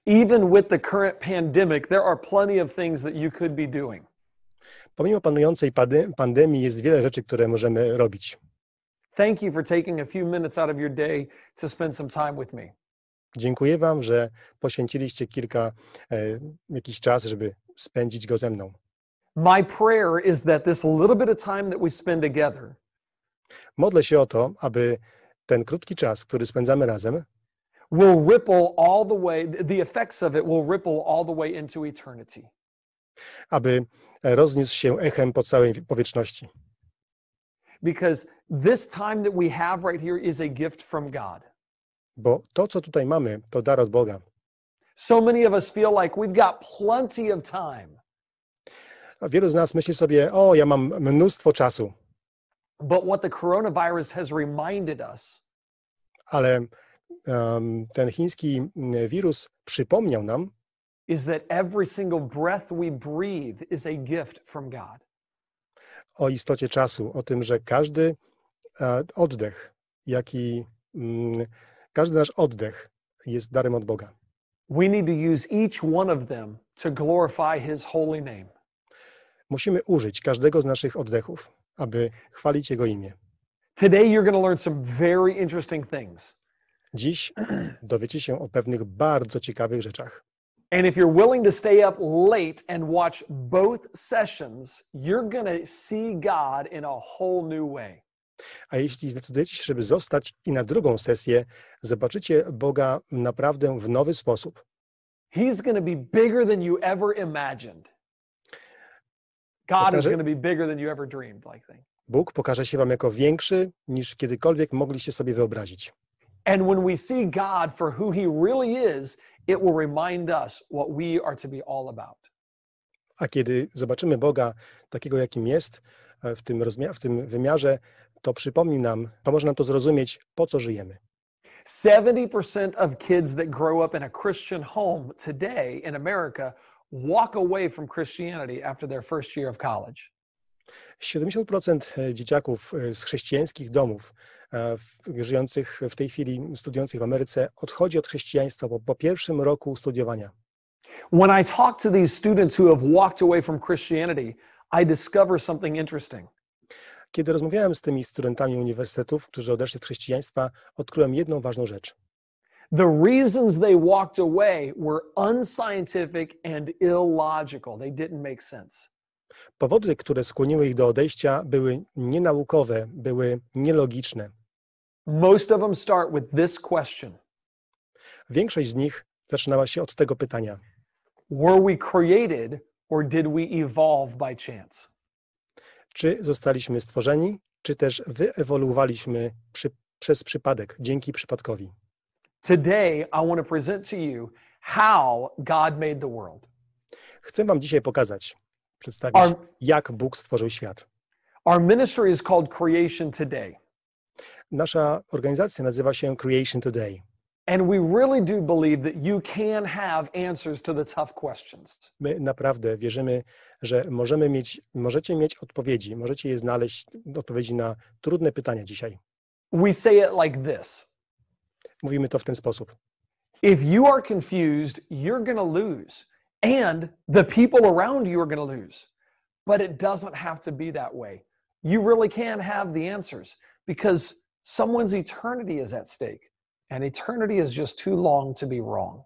Even with the current pandemic, there are plenty of things that you could be doing. Pomimo panującej pandemii jest wiele rzeczy, które możemy robić. Thank you for taking a few minutes out of your day to spend some time with me. Dziękuję wam, że poświęciliście jakiś czas, żeby spędzić go ze mną. My prayer is that this little bit of time that we spend together Modlę się o to, aby ten krótki czas, który spędzamy razem, will ripple all the way, the effects of it will ripple all the way into eternity. aby rozniósł się echem po całej wieczności. Because this time that we have right here is a gift from God. Bo to, co tutaj mamy, to dar od Boga. So many of us feel like we've got plenty of time. A wielu z nas myśli sobie, ja mam mnóstwo czasu, But what the coronavirus has reminded us ale ten chiński wirus przypomniał nam, is that every single breath we breathe is a gift from God. o istocie czasu, o tym, że każdy oddech, każdy nasz oddech jest darem od Boga. We need to use each one of them to glorify His holy name. Musimy użyć każdego z naszych oddechów, aby chwalić Jego imię. Today you're going to learn some very interesting things. Dziś dowiecie się o pewnych bardzo ciekawych rzeczach. And if you're willing to stay up late and watch both sessions, you're going to see God in a whole new way. A jeśli zdecydujecie się, żeby zostać i na drugą sesję, zobaczycie Boga naprawdę w nowy sposób. He's going to be bigger than you ever imagined. God is going to be bigger than you ever dreamed, like thing. Bóg pokaże się wam jako większy, niż kiedykolwiek mogliście sobie wyobrazić. And when we see God for who He really is, it will remind us what we are to be all about. A kiedy zobaczymy Boga takiego, jakim jest, w tym wymiarze, to pomoże nam to zrozumieć, po co żyjemy. 70% of kids that grow up in a Christian home today in America walk away from Christianity after their first year of college. 70% dzieciaków z chrześcijańskich domów, żyjących w tej chwili, studiujących w Ameryce, odchodzi od chrześcijaństwa po pierwszym roku studiowania. When I talk to these students who have walked away from Christianity, I discover something interesting. Kiedy rozmawiałem z tymi studentami uniwersytetów, którzy odeszli od chrześcijaństwa, odkryłem jedną ważną rzecz. The reasons they walked away were unscientific and illogical. They didn't make sense. Powody, które skłoniły ich do odejścia, były nienaukowe, były nielogiczne. Most of them start with this question. Większość z nich zaczynała się od tego pytania. Were we created or did we evolve by chance? Czy zostaliśmy stworzeni, czy też wyewoluowaliśmy przez przypadek, dzięki przypadkowi? Today, I want to present to you how God made the world. Chcę wam dzisiaj przedstawić, jak Bóg stworzył świat. Our ministry is called Creation Today. Nasza organizacja nazywa się Creation Today. And we really do believe that you can have answers to the tough questions. My naprawdę wierzymy, że możecie mieć odpowiedzi, możecie je znaleźć, odpowiedzi na trudne pytania dzisiaj. We say it like this. Mówimy to w ten sposób. If you are confused, you're going to lose. And the people around you are going to lose. But it doesn't have to be that way. You really can have the answers because someone's eternity is at stake. And eternity is just too long to be wrong.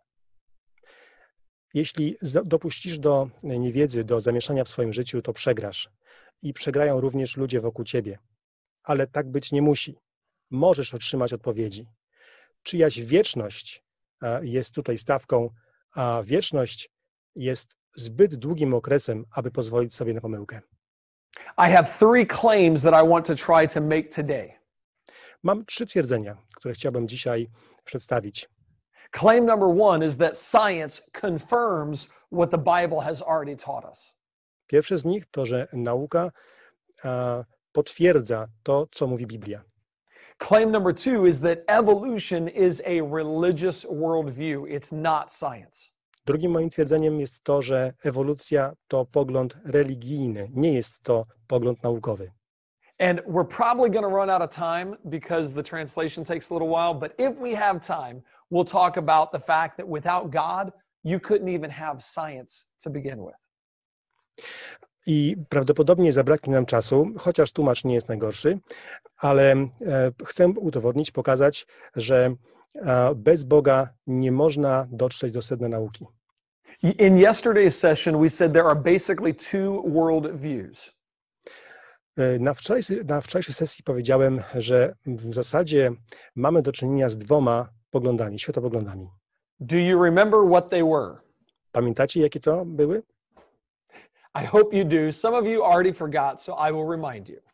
Jeśli dopuścisz do niewiedzy, do zamieszania w swoim życiu, to przegrasz. I przegrają również ludzie wokół ciebie. Ale tak być nie musi. Możesz otrzymać odpowiedzi. Czyjaś wieczność jest tutaj stawką, a wieczność jest zbyt długim okresem, aby pozwolić sobie na pomyłkę. I have 3 claims that I want to try to make today. Mam 3 twierdzenia, które chciałbym dzisiaj przedstawić. Claim number 1 is that science confirms what the Bible has already taught us. Pierwsze z nich to, że nauka potwierdza to, co mówi Biblia. Claim number 2 is that evolution is a religious worldview. It's not science. Drugim moim twierdzeniem jest to, że ewolucja to pogląd religijny, nie jest to pogląd naukowy. And we're probably going to run out of time because the translation takes a little while, but if we have time, we'll talk about the fact that without God, you couldn't even have science to begin with. I prawdopodobnie zabraknie nam czasu, chociaż tłumacz nie jest najgorszy, ale chcę udowodnić, pokazać, że bez Boga nie można dotrzeć do sedna nauki. In yesterday's session, we said there are basically two world views. Na wczorajszej sesji powiedziałem, że w zasadzie mamy do czynienia z dwoma poglądami, światopoglądami. Do you remember what they were? Pamiętacie, jakie to były? I hope you do. Some of you already forgot, so I will remind you.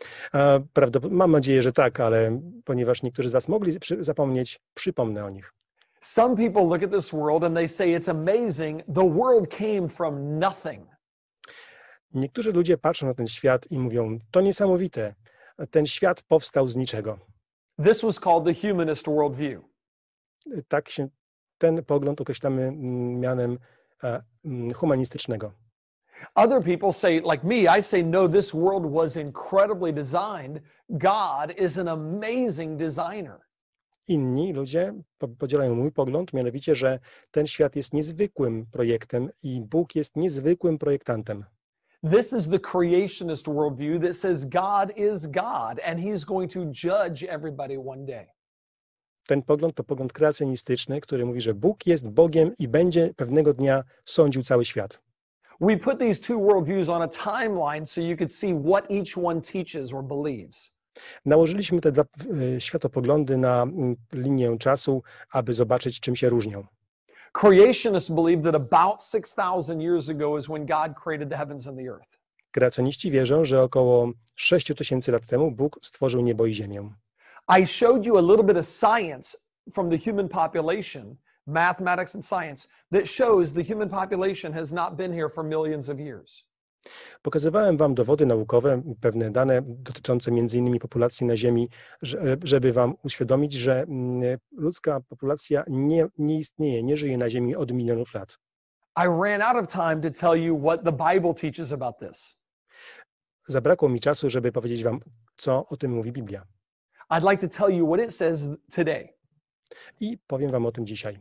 Mam nadzieję, że tak, ale ponieważ niektórzy z was mogli zapomnieć, przypomnę o nich. Some people look at this world and they say it's amazing. The world came from nothing. Niektórzy ludzie patrzą na ten świat i mówią, to niesamowite, ten świat powstał z niczego. This was called the humanist worldview. Tak się ten pogląd określamy mianem humanistycznego. Other people say, like me, I say, no, this world was incredibly designed. God is an amazing designer. Inni ludzie podzielają mój pogląd, mianowicie, że ten świat jest niezwykłym projektem i Bóg jest niezwykłym projektantem. This is the creationist worldview that says God is God and he's going to judge everybody one day. Ten pogląd to pogląd kreacjonistyczny, który mówi, że Bóg jest Bogiem i będzie pewnego dnia sądził cały świat. We put these two worldviews on a timeline so you could see what each one teaches or believes. Nałożyliśmy te dwa światopoglądy na linię czasu, aby zobaczyć, czym się różnią. Creationists believe that about 6,000 years ago is when God created the heavens and the earth. Kreacjoniści wierzą, że około 6000 lat temu Bóg stworzył niebo i ziemię. I showed you a little bit of science from the human population, mathematics and science, that shows the human population has not been here for millions of years. Pokazywałem wam dowody naukowe, pewne dane dotyczące m.in. populacji na Ziemi, żeby wam uświadomić, że ludzka populacja nie istnieje, nie żyje na Ziemi od milionów lat. I ran out of time to tell you what the Bible teaches about this. Zabrakło mi czasu, żeby powiedzieć wam, co o tym mówi Biblia. I'd like to tell you what it says today. I powiem wam o tym dzisiaj.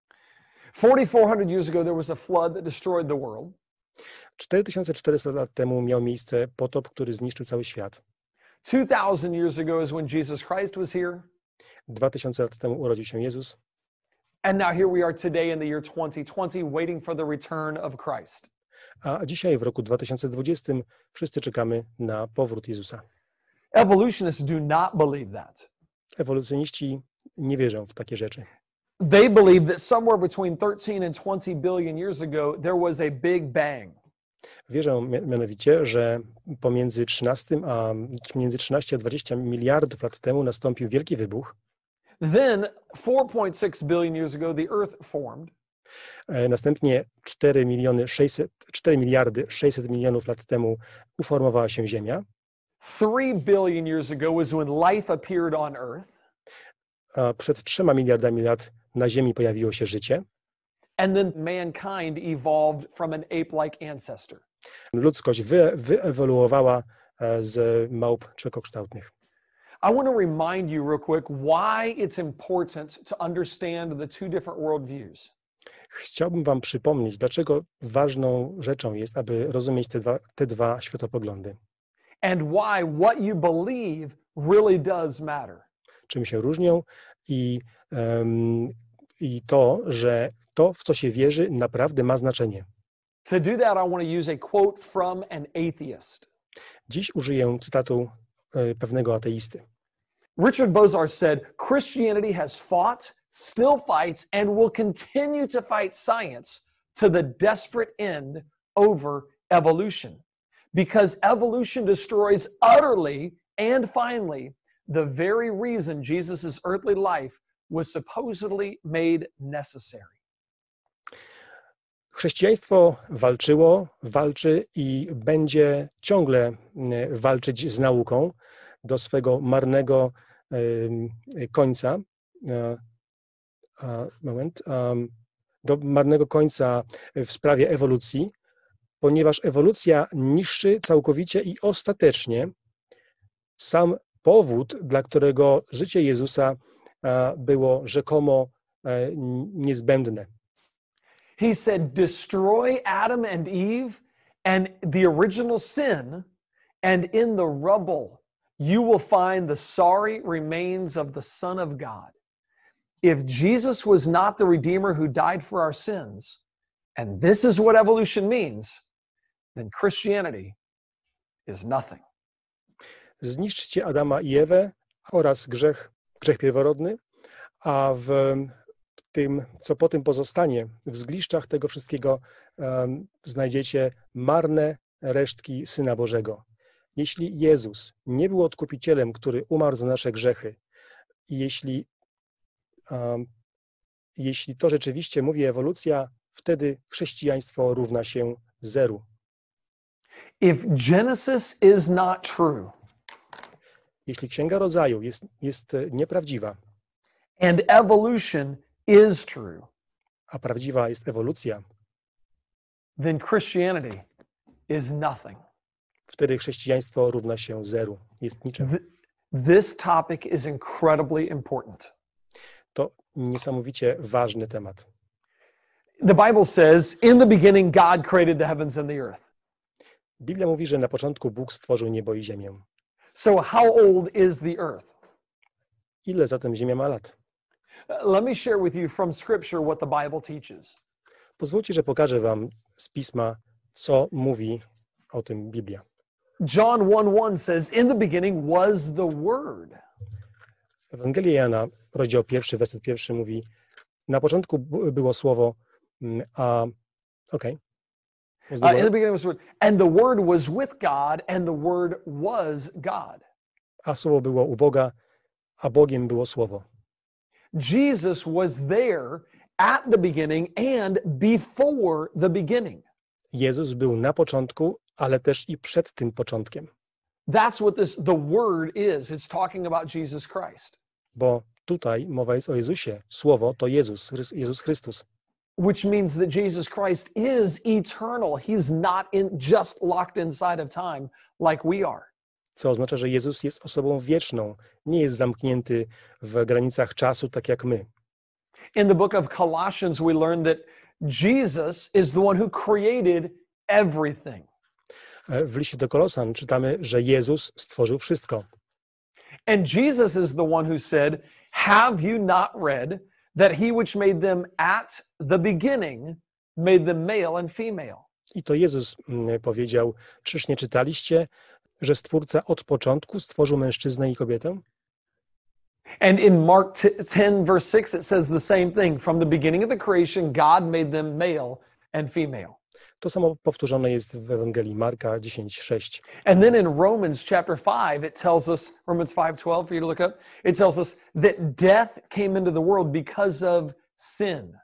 4,400 years ago, there was a flood that destroyed the world. 4400 lat temu miał miejsce potop, który zniszczył cały świat. 2,000 years ago is when Jesus Christ was here. 2000 lat temu urodził się Jezus. And now here we are today in the year 2020, waiting for the return of Christ. A dzisiaj w roku 2020 wszyscy czekamy na powrót Jezusa. Evolutionists do not believe that. Ewolucjoniści nie wierzą w takie rzeczy. They believe that somewhere between 13 and 20 billion years ago, there was a big bang. Wierzą mianowicie, że między 13 a 20 miliardów lat temu nastąpił wielki wybuch. Then 4.6 billion years ago, the earth formed. Następnie 4 miliardy 600 milionów lat temu uformowała się Ziemia. 3 billion years ago was when life appeared on earth. A przed 3 miliardami lat na Ziemi pojawiło się życie. And then mankind evolved from an ape-like ancestor. Ludzkość wyewoluowała z małp człowiekokształtnych. I want to remind you real quick why it's important to understand the two different worldviews. Chciałbym wam przypomnieć, dlaczego ważną rzeczą jest, aby rozumieć te dwa światopoglądy. And why what you believe really does matter. Czym się różnią i to, że to, w co się wierzy, naprawdę ma znaczenie. To do that, I want to use a quote from an atheist. Dziś użyję cytatu pewnego ateisty. Richard Bozar said, Christianity has fought, still fights, and will continue to fight science to the desperate end over evolution. Because evolution destroys utterly and finally the very reason Jesus' earthly life was supposedly made necessary. Chrześcijaństwo walczyło, walczy i będzie ciągle walczyć z nauką do swego marnego końca. Do marnego końca w sprawie ewolucji, ponieważ ewolucja niszczy całkowicie i ostatecznie sam powód, dla którego życie Jezusa było rzekomo niezbędne. He said, destroy Adam and Eve and the original sin, and in the rubble you will find the sorry remains of the Son of God. If Jesus was not the Redeemer who died for our sins, and this is what evolution means, then Christianity is nothing. Zniszczcie Adama i Ewę oraz grzech pierworodny, a w tym, co po tym pozostanie, w zgliszczach tego wszystkiego znajdziecie marne resztki Syna Bożego. Jeśli Jezus nie był odkupicielem, który umarł za nasze grzechy, i jeśli to rzeczywiście mówi ewolucja, wtedy chrześcijaństwo równa się zeru. If Genesis is not true, Jeśli Księga Rodzaju jest nieprawdziwa, and evolution is true, a prawdziwa jest ewolucja, then Christianity is nothing. wtedy chrześcijaństwo równa się zeru, jest niczym. This topic is incredibly important. To niesamowicie ważny temat. The Bible says, in the beginning, God created the heavens and the earth. Biblia mówi, że na początku Bóg stworzył niebo i ziemię. So how old is the earth? Ile zatem ziemia ma lat? Let me share with you from Scripture what the Bible teaches. Pozwólcie, że pokażę wam z Pisma, co mówi o tym Biblia. John 1:1 says, in the beginning was the Word. Ewangelia Jana, rozdział 1, werset 1 mówi, na początku było słowo, In the beginning was the Word, and the Word was with God, and the Word was God. a słowo było u Boga, a Bogiem było słowo. Jesus was there at the beginning and before the beginning. Jezus był na początku, ale też i przed tym początkiem. That's what the Word is. It's talking about Jesus Christ. Bo tutaj mowa jest o Jezusie. Słowo to Jezus Chrystus. Which means that Jesus Christ is eternal. He's not just locked inside of time like we are. Co oznacza, że Jezus jest osobą wieczną, nie jest zamknięty w granicach czasu, tak jak my. In the book of Colossians, we learn that Jesus is the one who created everything. W liście do Kolosan czytamy, że Jezus stworzył wszystko. And Jesus is the one who said, have you not read that he which made them at the beginning made them male and female? I to Jezus powiedział, czyż nie czytaliście, że Stwórca od początku stworzył mężczyznę i kobietę? And in Mark 10, verse 6, it says the same thing. From the beginning of the creation, God made them male and female. To samo powtórzone jest w Ewangelii Marka 10:6. And then in Romans chapter 5, it tells us, Romans 5:12 for you to look up, it tells us that death came into the world because of sin.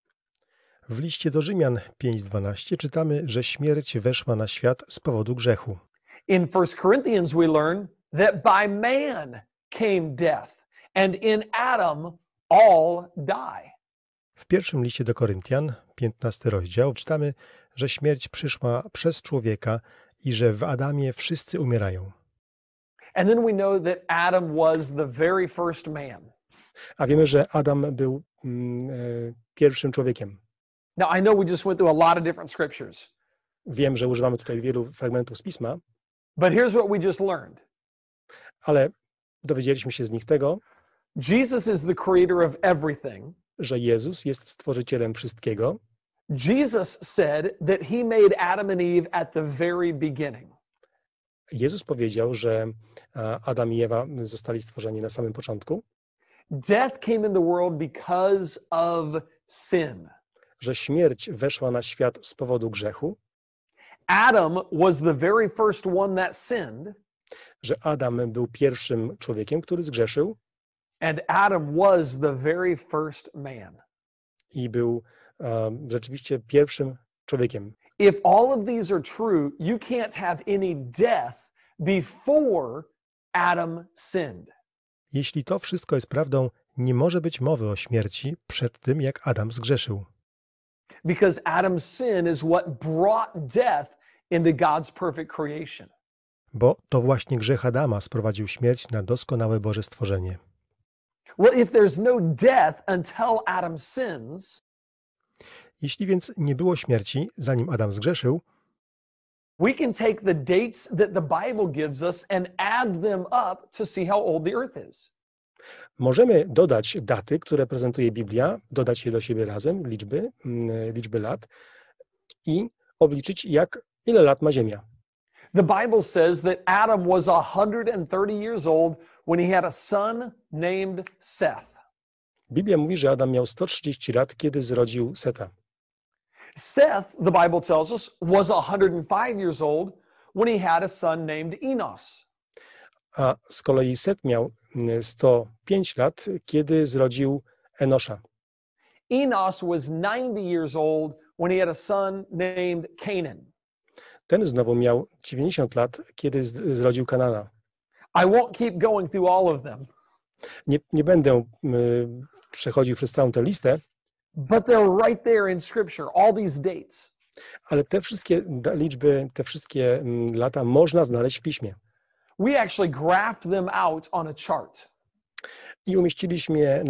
W liście do Rzymian 5:12 czytamy, że śmierć weszła na świat z powodu grzechu. In 1 Corinthians, we learn that by man came death, and in Adam all die. W pierwszym liście do Koryntian, 15 rozdział, czytamy, że śmierć przyszła przez człowieka i że w Adamie wszyscy umierają. And then we know that Adam was the very first man. A wiemy, że Adam był pierwszym człowiekiem. Now, I know we just went through a lot of different scriptures, Wiem, że używamy tutaj wielu fragmentów z Pisma, but here's what we just learned. ale dowiedzieliśmy się z nich tego, Jesus is the creator of everything. że Jezus jest stworzycielem wszystkiego. Jesus said that he made Adam and Eve at the very beginning. Jezus powiedział, że Adam i Ewa zostali stworzeni na samym początku, Death came in the world because of sin. że śmierć weszła na świat z powodu grzechu, Adam was the very first one that sinned, że Adam był pierwszym człowiekiem, który zgrzeszył and Adam was the very first man. i był rzeczywiście pierwszym człowiekiem. If all of these are true, you can't have any death before Adam sinned. Jeśli to wszystko jest prawdą, nie może być mowy o śmierci przed tym, jak Adam zgrzeszył. Because Adam's sin is what brought death into God's perfect creation. Bo to właśnie grzech Adama sprowadził śmierć na doskonałe Boże stworzenie. Well, if there's no death until Adam sins, Jeśli więc nie było śmierci, zanim Adam zgrzeszył, we can take the dates that the Bible gives us and add them up to see how old the earth is. możemy dodać daty, które prezentuje Biblia, dodać je do siebie razem, liczby lat i obliczyć, ile lat ma Ziemia. The Bible says that Adam was 130 years old when he had a son named Seth. Biblia mówi, że Adam miał 130 lat, kiedy zrodził Seta. Seth, the Bible tells us, was 105 years old when he had a son named Enos. A z kolei Set miał 105 lat, kiedy zrodził Enosza. Enos was 90 years old when he had a son named Canaan. Ten znowu miał 90 lat, kiedy zrodził Kanana. I won't keep going through all of them, Nie będę przechodził przez całą tę listę, but they're right there in Scripture, all these dates. ale te wszystkie liczby, te wszystkie lata można znaleźć w Piśmie. We actually graphed them out on a chart. I umieściliśmy je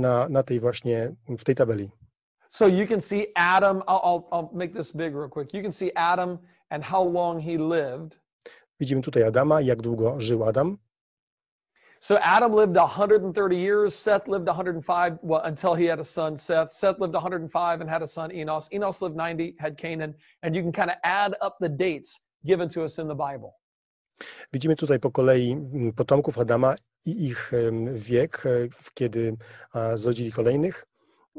w tej tabeli. So you can see Adam, I'll make this big real quick. You can see Adam and how long he lived. Widzimy tutaj Adama, jak długo żył Adam. So Adam lived 130 years, Seth lived 105, well, until he had a son, Seth. Seth lived 105 and had a son, Enos. Enos lived 90, had Canaan. And you can kind of add up the dates given to us in the Bible. Widzimy tutaj po kolei potomków Adama i ich wiek, kiedy zrodzili kolejnych.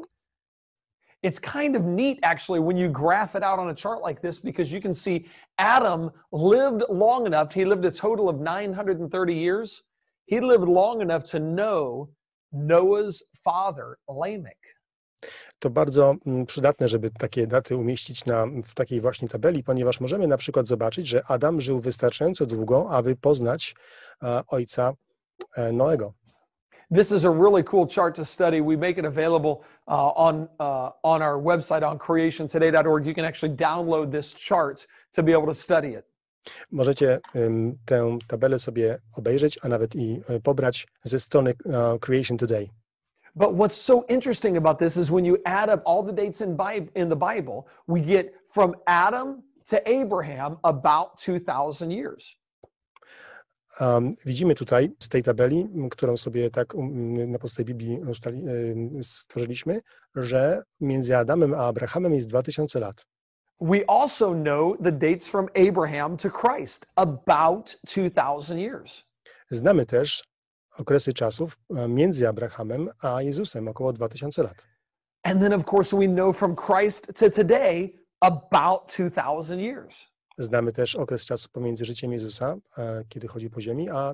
It's kind of neat, actually, when you graph it out on a chart like this, because you can see Adam lived long enough. He lived a total of 930 years. He lived long enough to know Noah's father, Lamech. To bardzo przydatne, żeby takie daty umieścić w takiej właśnie tabeli, ponieważ możemy na przykład zobaczyć, że Adam żył wystarczająco długo, aby poznać ojca Noego. This is a really cool chart to study. We make it available on our website on creationtoday.org. You can actually download this chart to be able to study it. Możecie tę tabelę sobie obejrzeć, a nawet i pobrać ze strony Creation Today. But what's so interesting about this is when you add up all the dates in the Bible, we get from Adam to Abraham about 2,000 years. Widzimy tutaj z tej tabeli, którą sobie tak na podstawie Biblii stworzyliśmy, że między Adamem a Abrahamem jest 2000 lat. We also know the dates from Abraham to Christ, about 2,000 years. Znamy też okresy czasów między Abrahamem a Jezusem, około 2000 lat. And then, of course, we know from Christ to today about 2,000 years. Znamy też okres czasu pomiędzy życiem Jezusa, kiedy chodził po ziemi, a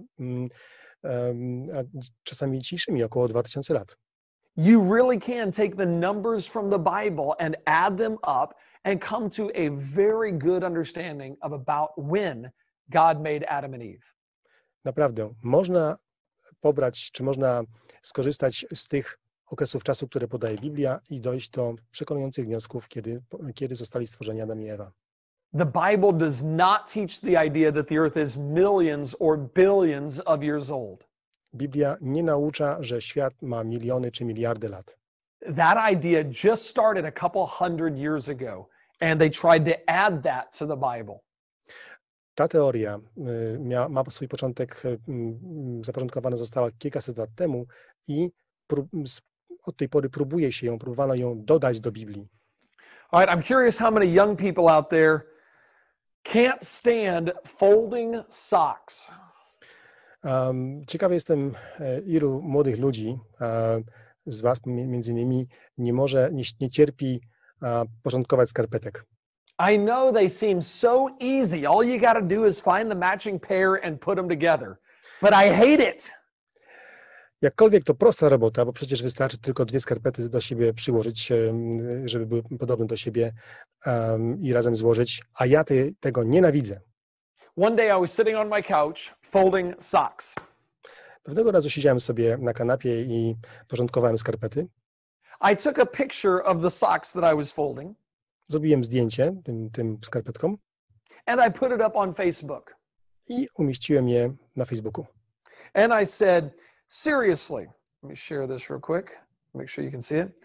czasami dzisiejszymi, około 2000 lat. You really can take the numbers from the Bible and add them up and come to a very good understanding of about when God made Adam and Eve. Naprawdę, można pobrać, czy można skorzystać z tych okresów czasu, które podaje Biblia i dojść do przekonujących wniosków, kiedy zostali stworzeni Adam i Ewa. The Bible does not teach the idea that the earth is millions or billions of years old. Biblia nie naucza, że świat ma miliony czy miliardy lat. That idea just started a couple hundred years ago, and they tried to add that to the Bible. Ta teoria ma swój początek, zapoczątkowana została kilkaset lat temu i od tej pory próbowano ją dodać do Biblii. All right, I'm curious how many young people out there can't stand folding socks. Ciekawy jestem, ilu młodych ludzi z was między innymi nie cierpi porządkować skarpetek. I know they seem so easy. All you got to do is find the matching pair and put them together. But I hate it. Jakkolwiek to prosta robota, bo przecież wystarczy tylko 2 skarpety do siebie przyłożyć, żeby były podobne do siebie i razem złożyć, a ja tego nienawidzę. One day I was sitting on my couch folding socks. Pewnego razu siedziałem sobie na kanapie i porządkowałem skarpety. I took a picture of the socks that I was folding. Zrobiłem zdjęcie tym skarpetkom. And I put it up on Facebook. I umieściłem je na Facebooku. And I said, seriously, let me share this real quick, make sure you can see it.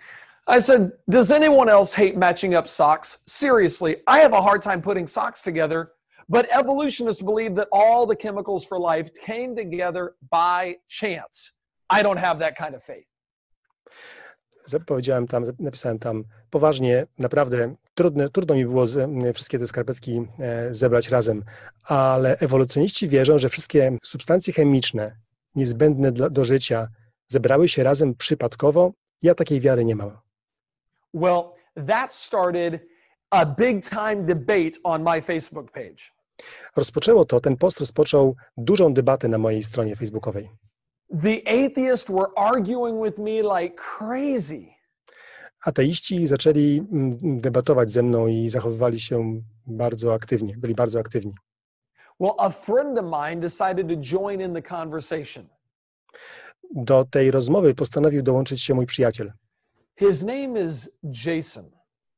I said, does anyone else hate matching up socks? Seriously, I have a hard time putting socks together, but evolutionists believe that all the chemicals for life came together by chance. I don't have that kind of faith. Powiedziałem tam, napisałem tam, poważnie, naprawdę trudno mi było wszystkie te skarpetki zebrać razem, ale ewolucjoniści wierzą, że wszystkie substancje chemiczne niezbędne do życia zebrały się razem przypadkowo. Ja takiej wiary nie mam. Well, that started a big time debate on my Facebook page. Ten post rozpoczął dużą debatę na mojej stronie facebookowej. The atheists were arguing with me like crazy. Ateiści zaczęli debatować ze mną i zachowywali się bardzo aktywnie, byli bardzo aktywni. Well, a friend of mine decided to join in the conversation. Do tej rozmowy postanowił dołączyć się mój przyjaciel. His name is Jason.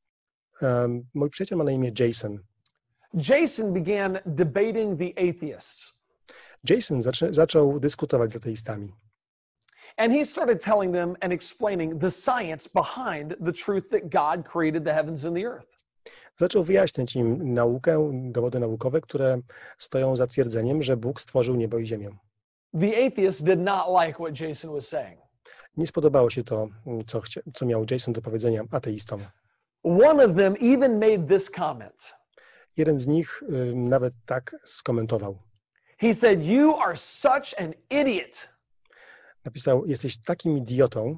Mój przyjaciel ma na imię Jason. Jason began debating the atheists. Jason zaczął dyskutować z ateistami. And he started telling them and explaining the science behind the truth that God created the heavens and the earth. Zaczął wyjaśniać im naukę, dowody naukowe, które stoją za twierdzeniem, że Bóg stworzył niebo i ziemię. The atheists did not like what Jason was saying. Nie spodobało się to, co miał Jason do powiedzenia ateistom. One of them even made this comment. Jeden z nich nawet tak skomentował. He said, "You are such an idiot." Napisał, jesteś takim idiotą.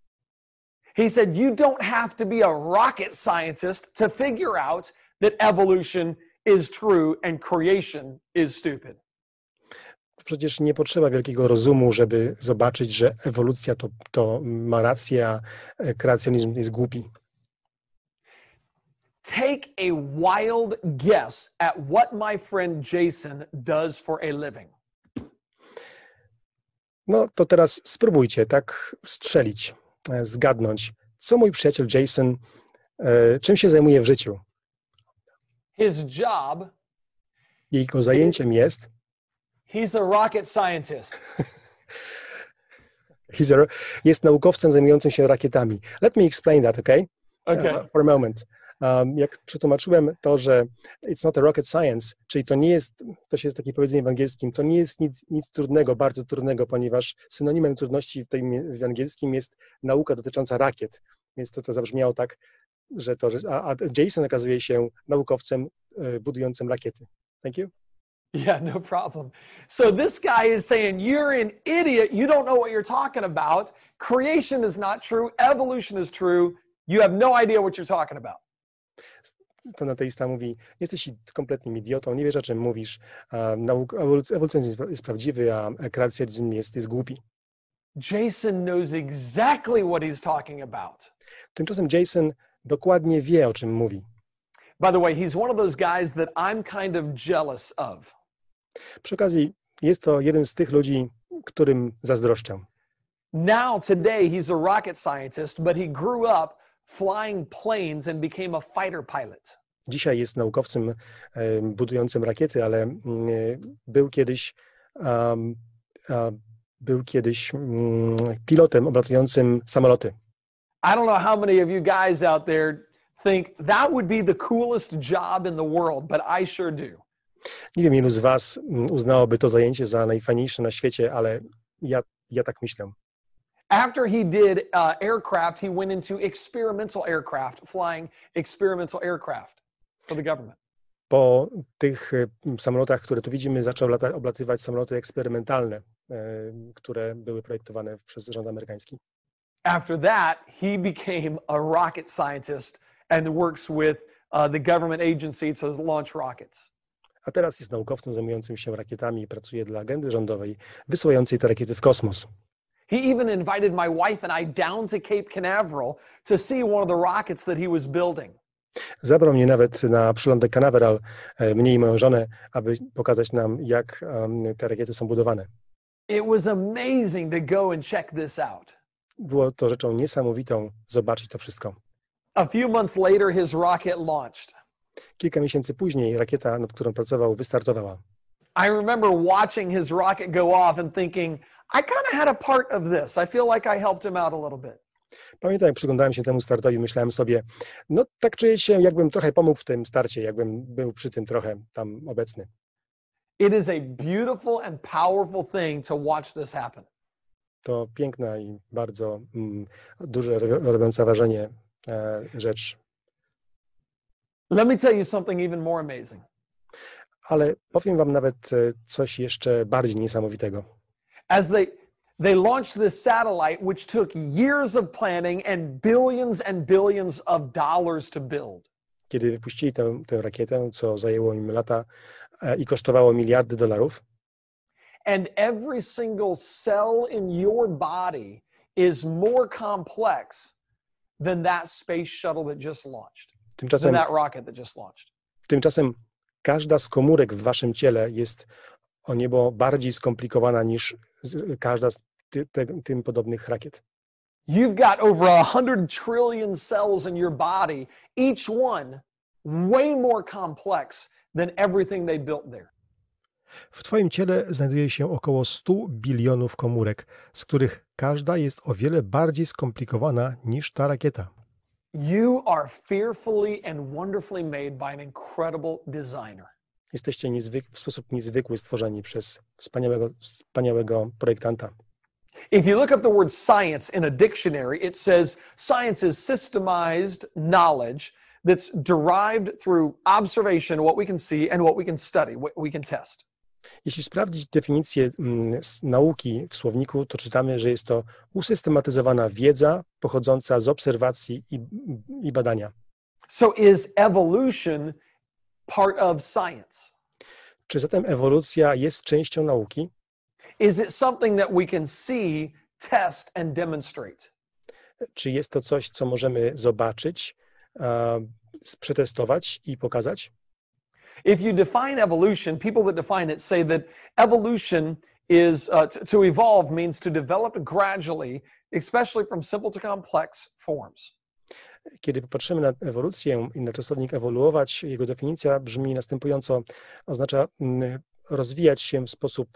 He said, "You don't have to be a rocket scientist to figure out that evolution is true and creation is stupid." Przecież nie potrzeba wielkiego rozumu, żeby zobaczyć, że ewolucja to ma rację, a kreacjonizm jest głupi. Take a wild guess at what my friend Jason does for a living. No to teraz spróbujcie tak strzelić, zgadnąć, co mój przyjaciel Jason, czym się zajmuje w życiu. His job, Jego zajęciem jest... he's a rocket scientist. Jest naukowcem zajmującym się rakietami. Let me explain that, okay? Okay. For a moment. Jak przetłumaczyłem to, że it's not a rocket science, czyli to nie jest, to się jest takie powiedzenie w angielskim, to nie jest nic trudnego, bardzo trudnego, ponieważ synonimem trudności w angielskim jest nauka dotycząca rakiet. Więc to zabrzmiało tak, a Jason okazuje się naukowcem budującym rakiety. Thank you. Yeah, no problem. So this guy is saying, you're an idiot. You don't know what you're talking about. Creation is not true. Evolution is true. You have no idea what you're talking about. Ten ateista mówi, jesteś kompletnym idiotą, nie wiesz, o czym mówisz. Ewolucjonizm jest prawdziwy, a kreacjonizm jest głupi. Jason knows exactly what he's talking about. Tymczasem Jason dokładnie wie, o czym mówi. By the way, he's one of those guys that I'm kind of jealous of. Przy okazji, jest to jeden z tych ludzi, którym zazdroszczę. Now, today, he's a rocket scientist, but he grew up flying planes and became a fighter pilot. Dzisiaj jest naukowcem budującym rakiety, ale był kiedyś pilotem obratującym samoloty. I don't know how many of you guys out there think that would be the coolest job in the world, but I sure do. Nie wiem, ilu z was uznałoby to zajęcie za najfajniejsze na świecie, ale ja tak myślę. After he did aircraft, he went into experimental aircraft, flying experimental aircraft for the government. Po tych samolotach, które tu widzimy, zaczął oblatywać samoloty eksperymentalne, które były projektowane przez rząd amerykański. After that, he became a rocket scientist and works with the government agency to launch rockets. A teraz jest naukowcem zajmującym się rakietami i pracuje dla agendy rządowej, wysyłającej te rakiety w kosmos. He even invited my wife and I down to Cape Canaveral to see one of the rockets that he was building. Zabrał mnie nawet na przylądek Canaveral, mnie i moją żonę, aby pokazać nam, jak te rakiety są budowane. It was amazing to go and check this out. Było to rzeczą niesamowitą zobaczyć to wszystko. A few months later, his rocket launched. Kilka miesięcy później rakieta, nad którą pracował, wystartowała. I remember watching his rocket go off and thinking, I kind of had a part of this. I feel like I helped him out a little bit. Pamiętam, jak przyglądałem się temu startowi, myślałem sobie, no tak czuję się, jakbym trochę pomógł w tym starcie, jakbym był przy tym trochę tam obecny. It is a beautiful and powerful thing to watch this happen. To piękna i bardzo duże, robiąca wrażenie rzecz. Let me tell you something even more amazing. Ale powiem wam nawet coś jeszcze bardziej niesamowitego. As they launched this satellite, which took years of planning and billions of dollars to build. Kiedy wypuścili tę rakietę, co zajęło im lata i kosztowało miliardy dolarów, and every single cell in your body is more complex than that space shuttle that just launched, than that rocket that just launched. Tymczasem każda z komórek w waszym ciele jest o niebo bardziej skomplikowana niż każda z tym podobnych rakiet. You've got over 100 trillion cells in your body, each one way more complex than everything they built there. W twoim ciele znajduje się około 100 bilionów komórek, z których każda jest o wiele bardziej skomplikowana niż ta rakieta. You are fearfully and wonderfully made by an incredible designer. Jesteście w sposób niezwykły stworzeni przez wspaniałego projektanta. If you look up the word science in a dictionary, it says science is systemized knowledge that's derived through observation, what we can see, and what we can study, what we can test. Jeśli sprawdzić definicję z nauki w słowniku, to czytamy, że jest to usystematyzowana wiedza pochodząca z obserwacji i badania. So is evolution part of science? Czy zatem ewolucja jest częścią nauki? Is it something that we can see, test, and demonstrate? Czy jest to coś, co możemy zobaczyć, przetestować i pokazać? If you define evolution, people that define it say that evolution is to evolve means to develop gradually, especially from simple to complex forms. Kiedy popatrzymy na ewolucję i na czasownik ewoluować, jego definicja brzmi następująco, oznacza rozwijać się w sposób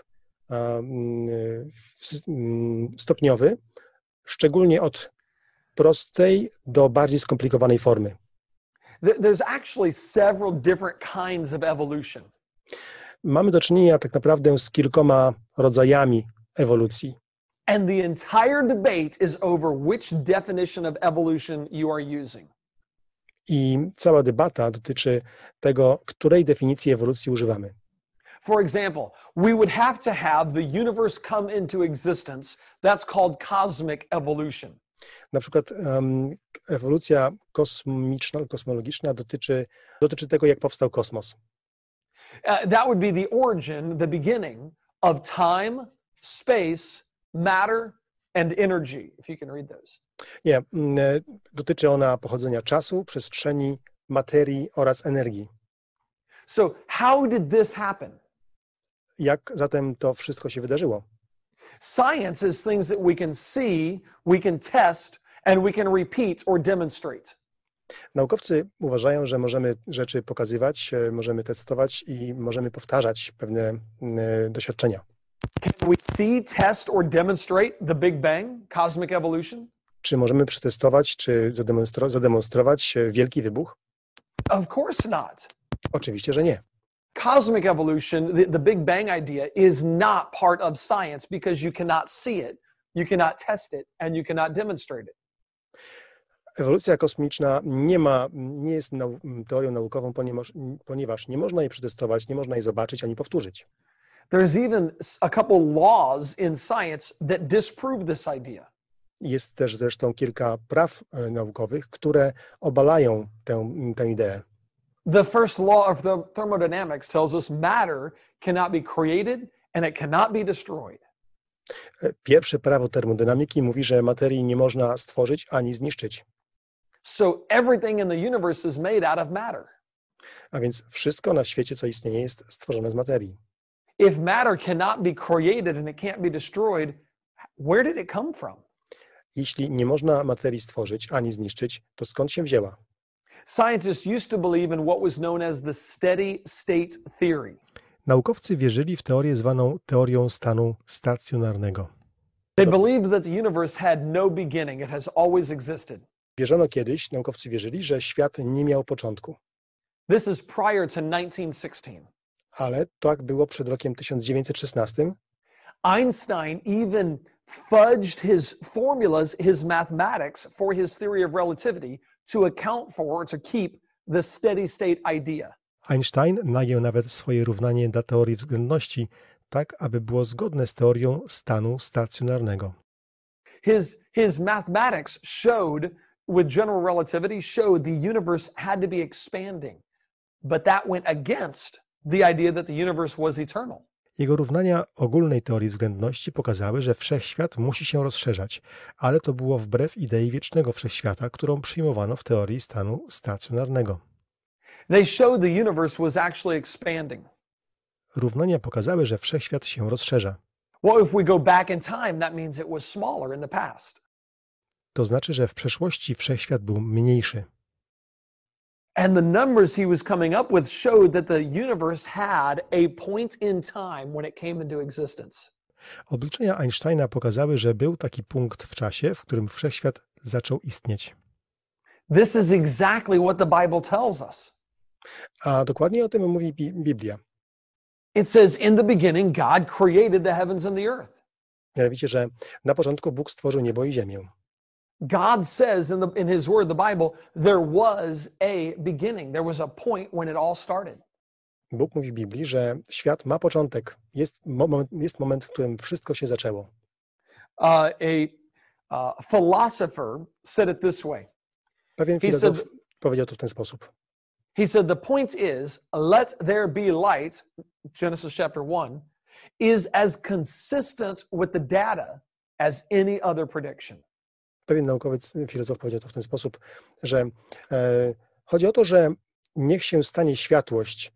stopniowy, szczególnie od prostej do bardziej skomplikowanej formy. There's actually several different kinds of evolution. Mamy do czynienia tak naprawdę z kilkoma rodzajami ewolucji. And the entire debate is over which definition of evolution you are using. I cała debata dotyczy tego, której definicji ewolucji używamy. For example, we would have to have the universe come into existence. That's called cosmic evolution. Na przykład ewolucja kosmologiczna dotyczy tego, jak powstał kosmos. That would be the origin, the beginning of time, space, matter, and energy, if you can read those. Nie, dotyczy ona pochodzenia czasu, przestrzeni, materii oraz energii. So how did this happen? Jak zatem to wszystko się wydarzyło? Science is things that we can see, we can test, and we can repeat or demonstrate. Naukowcy uważają, że możemy rzeczy pokazywać, możemy testować i możemy powtarzać pewne doświadczenia. Can we see, test, or demonstrate the Big Bang, cosmic evolution? Czy możemy przetestować, czy zademonstrować wielki wybuch? Of course not. Oczywiście, że nie. Cosmic evolution, the Big Bang idea, is not part of science because you cannot see it, you cannot test it, and you cannot demonstrate it. Ewolucja kosmiczna nie jest teorią naukową, ponieważ nie można jej przetestować, nie można jej zobaczyć ani powtórzyć. There's even a couple laws in science that disprove this idea. Jest też zresztą kilka praw naukowych, które obalają tę ideę. The first law of thermodynamics tells us matter cannot be created and it cannot be destroyed. Pierwsze prawo termodynamiki mówi, że materii nie można stworzyć ani zniszczyć. So everything in the universe is made out of matter. A więc wszystko na świecie, co istnieje, jest stworzone z materii. If matter cannot be created and it can't be destroyed, where did it come from? Jeśli nie można materii stworzyć ani zniszczyć, to skąd się wzięła? Scientists used to believe in what was known as the steady state theory. Naukowcy wierzyli w teorię zwaną teorią stanu stacjonarnego. They believed that the universe had no beginning. It has always existed. Wierzono kiedyś, naukowcy wierzyli, że świat nie miał początku. This is prior to 1916. Ale tak było przed rokiem 1916. Einstein even fudged his formulas, his mathematics for his theory of relativity to account for, to keep the steady state idea. Einstein nagiął nawet swoje równanie dla teorii względności, tak aby było zgodne z teorią stanu stacjonarnego. His mathematics showed, with general relativity, showed the universe had to be expanding. But that went against the idea that the universe was eternal. Jego równania ogólnej teorii względności pokazały, że wszechświat musi się rozszerzać, ale to było wbrew idei wiecznego wszechświata, którą przyjmowano w teorii stanu stacjonarnego. They showed the universe was actually expanding. Równania pokazały, że wszechświat się rozszerza. Well, if we go back in time, that means it was smaller in the past. To znaczy, że w przeszłości wszechświat był mniejszy. And the numbers he was coming up with showed that the universe had a point in time when it came into existence. Obliczenia Einsteina pokazały, że był taki punkt w czasie, w którym wszechświat zaczął istnieć. This is exactly what the Bible tells us. A dokładnie o tym mówi Biblia. It says, in the beginning, God created the heavens and the earth. Mianowicie, że na początku Bóg stworzył niebo i ziemię. God says in his word, the Bible, there was a beginning. There was a point when it all started. Bóg mówi w Biblii, że świat ma początek. Jest moment, w którym wszystko się zaczęło. A philosopher said it this way. Pewien filozof powiedział to w ten sposób. He said, the point is, let there be light, Genesis chapter 1, is as consistent with the data as any other prediction. Pewien naukowiec, filozof powiedział to w ten sposób, że chodzi o to, że niech się stanie światłość.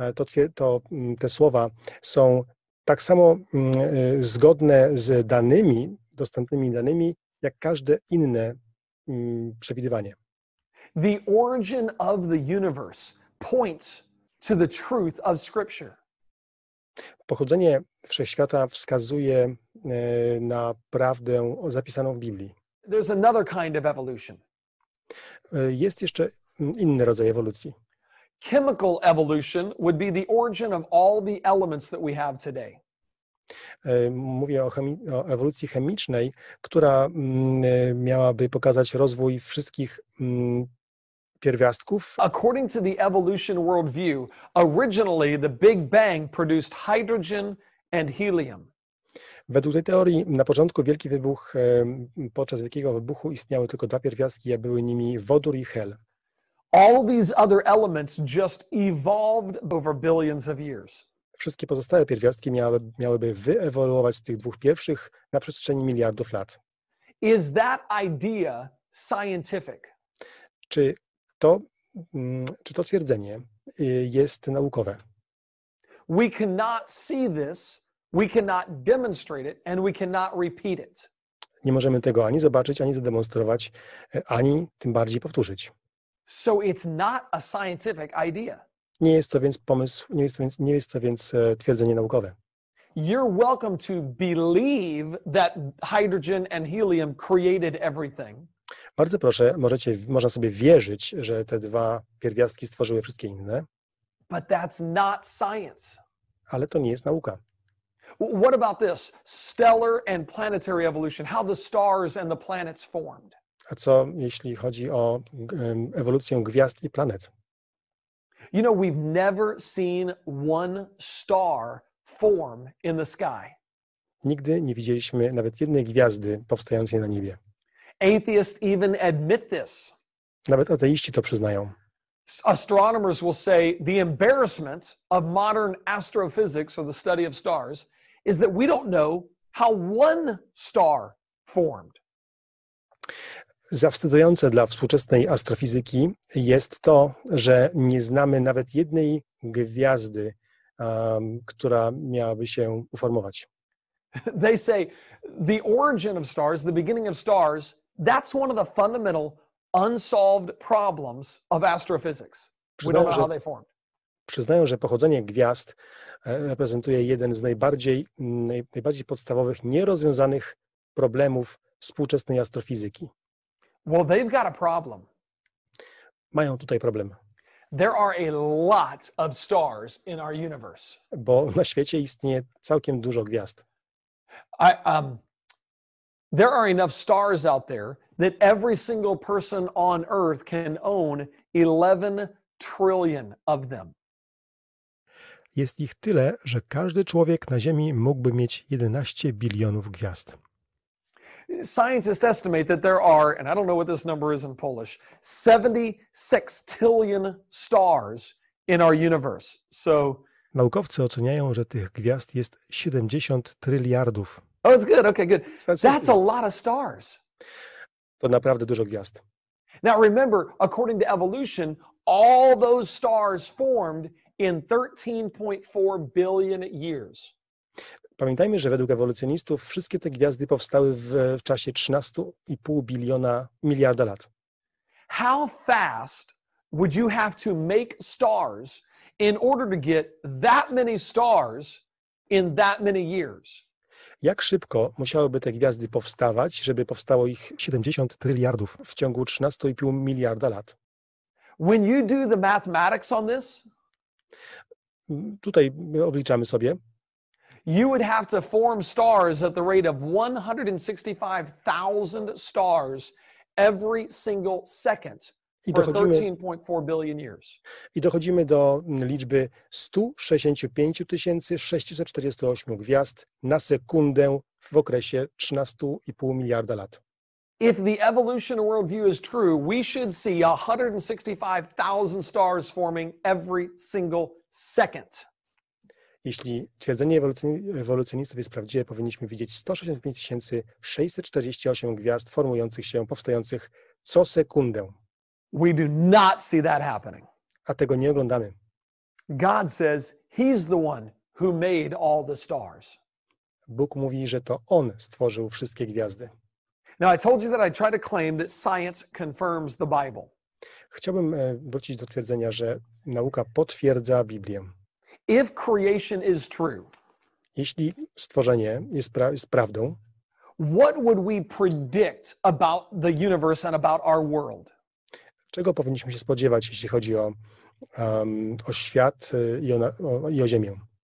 Te słowa są tak samo zgodne z danymi, dostępnymi danymi, jak każde inne przewidywanie. The origin of the universe points to the truth of Scripture. Pochodzenie wszechświata wskazuje na prawdę zapisaną w Biblii. There's another kind of evolution. Jest jeszcze inny rodzaj ewolucji. Chemical evolution would be the origin of all the elements that we have today. Mówię o ewolucji chemicznej, która miałaby pokazać rozwój wszystkich pierwiastków. According to the evolution worldview, originally the Big Bang produced hydrogen and helium. Według tej teorii na początku podczas wielkiego wybuchu istniały tylko dwa pierwiastki, a były nimi wodór i hel. All these other elements just evolved over billions of years. Wszystkie pozostałe pierwiastki miałyby wyewoluować z tych dwóch pierwszych na przestrzeni miliardów lat. Is that idea scientific? Czy to twierdzenie jest naukowe? We cannot see this, we cannot demonstrate it, and we cannot repeat it. Nie możemy tego ani zobaczyć, ani zademonstrować, ani tym bardziej powtórzyć. So it's not a scientific idea. Nie jest to więc pomysł, nie jest to więc twierdzenie naukowe. You're welcome to believe that hydrogen and helium created everything. Bardzo proszę, można sobie wierzyć, że te dwa pierwiastki stworzyły wszystkie inne. But that's not science. Ale to nie jest nauka. What about this? Stellar and planetary evolution, how the stars and the planets formed. A co jeśli chodzi o ewolucję gwiazd i planet? You know, we've never seen one star form in the sky. Nigdy nie widzieliśmy nawet jednej gwiazdy powstającej na niebie. Atheists even admit this. Nawet ateiści to przyznają. Astronomers will say the embarrassment of modern astrophysics, or the study of stars, is that we don't know how one star formed. Zawstydzające dla współczesnej astrofizyki jest to, że nie znamy nawet jednej gwiazdy, która miałaby się uformować. They say the origin of stars, the beginning of stars, that's one of the fundamental unsolved problems of astrophysics. We don't know how they formed. Przyznają, że pochodzenie gwiazd reprezentuje jeden z najbardziej podstawowych, nierozwiązanych problemów współczesnej astrofizyki. Well, they've got a problem. Mają tutaj problem, There are a lot of stars in our universe. bo na świecie istnieje całkiem dużo gwiazd. There are enough stars out there that every single person on Earth can own 11 trillion of them. Jest ich tyle, że każdy człowiek na Ziemi mógłby mieć 11 bilionów gwiazd. Scientists estimate that there are, and I don't know what this number is in Polish, 76 trillion stars in our universe. So, Naukowcy oceniają, że tych gwiazd jest 70 tryliardów. oh, it's good. Okay, good. That's a lot of stars. To naprawdę dużo gwiazd. Now remember, according to evolution, all those stars formed in 13.4 billion years. Pamiętajmy, że według ewolucjonistów wszystkie te gwiazdy powstały w czasie 13,5 miliarda lat. How fast would you have to make stars in order to get that many stars in that many years? Jak szybko musiałyby te gwiazdy powstawać, żeby powstało ich 70 tryliardów w ciągu 13,5 miliarda lat? When you do the mathematics on this, Tutaj obliczamy sobie. you would have to form stars at the rate of 165,000 stars every single second for 13.4 billion years. I dochodzimy do liczby 165 648 gwiazd na sekundę w okresie 13,5 miliarda lat. If the evolution worldview is true, we should see 165,000 stars forming every single second. Jeśli twierdzenie ewolucjonistów jest prawdziwe, powinniśmy widzieć 165 648 gwiazd formujących się, powstających co sekundę. We do not see that happening. A tego nie oglądamy. God says He's the one who made all the stars. Bóg mówi, że to On stworzył wszystkie gwiazdy. Now, I told you that I try to claim that science confirms the Bible. Chciałbym wrócić do twierdzenia, że nauka potwierdza Biblię. If creation is true, Jeśli stworzenie jest prawdą, what would we predict about the universe and about our world? czego powinniśmy się spodziewać, jeśli chodzi o świat i o Ziemię?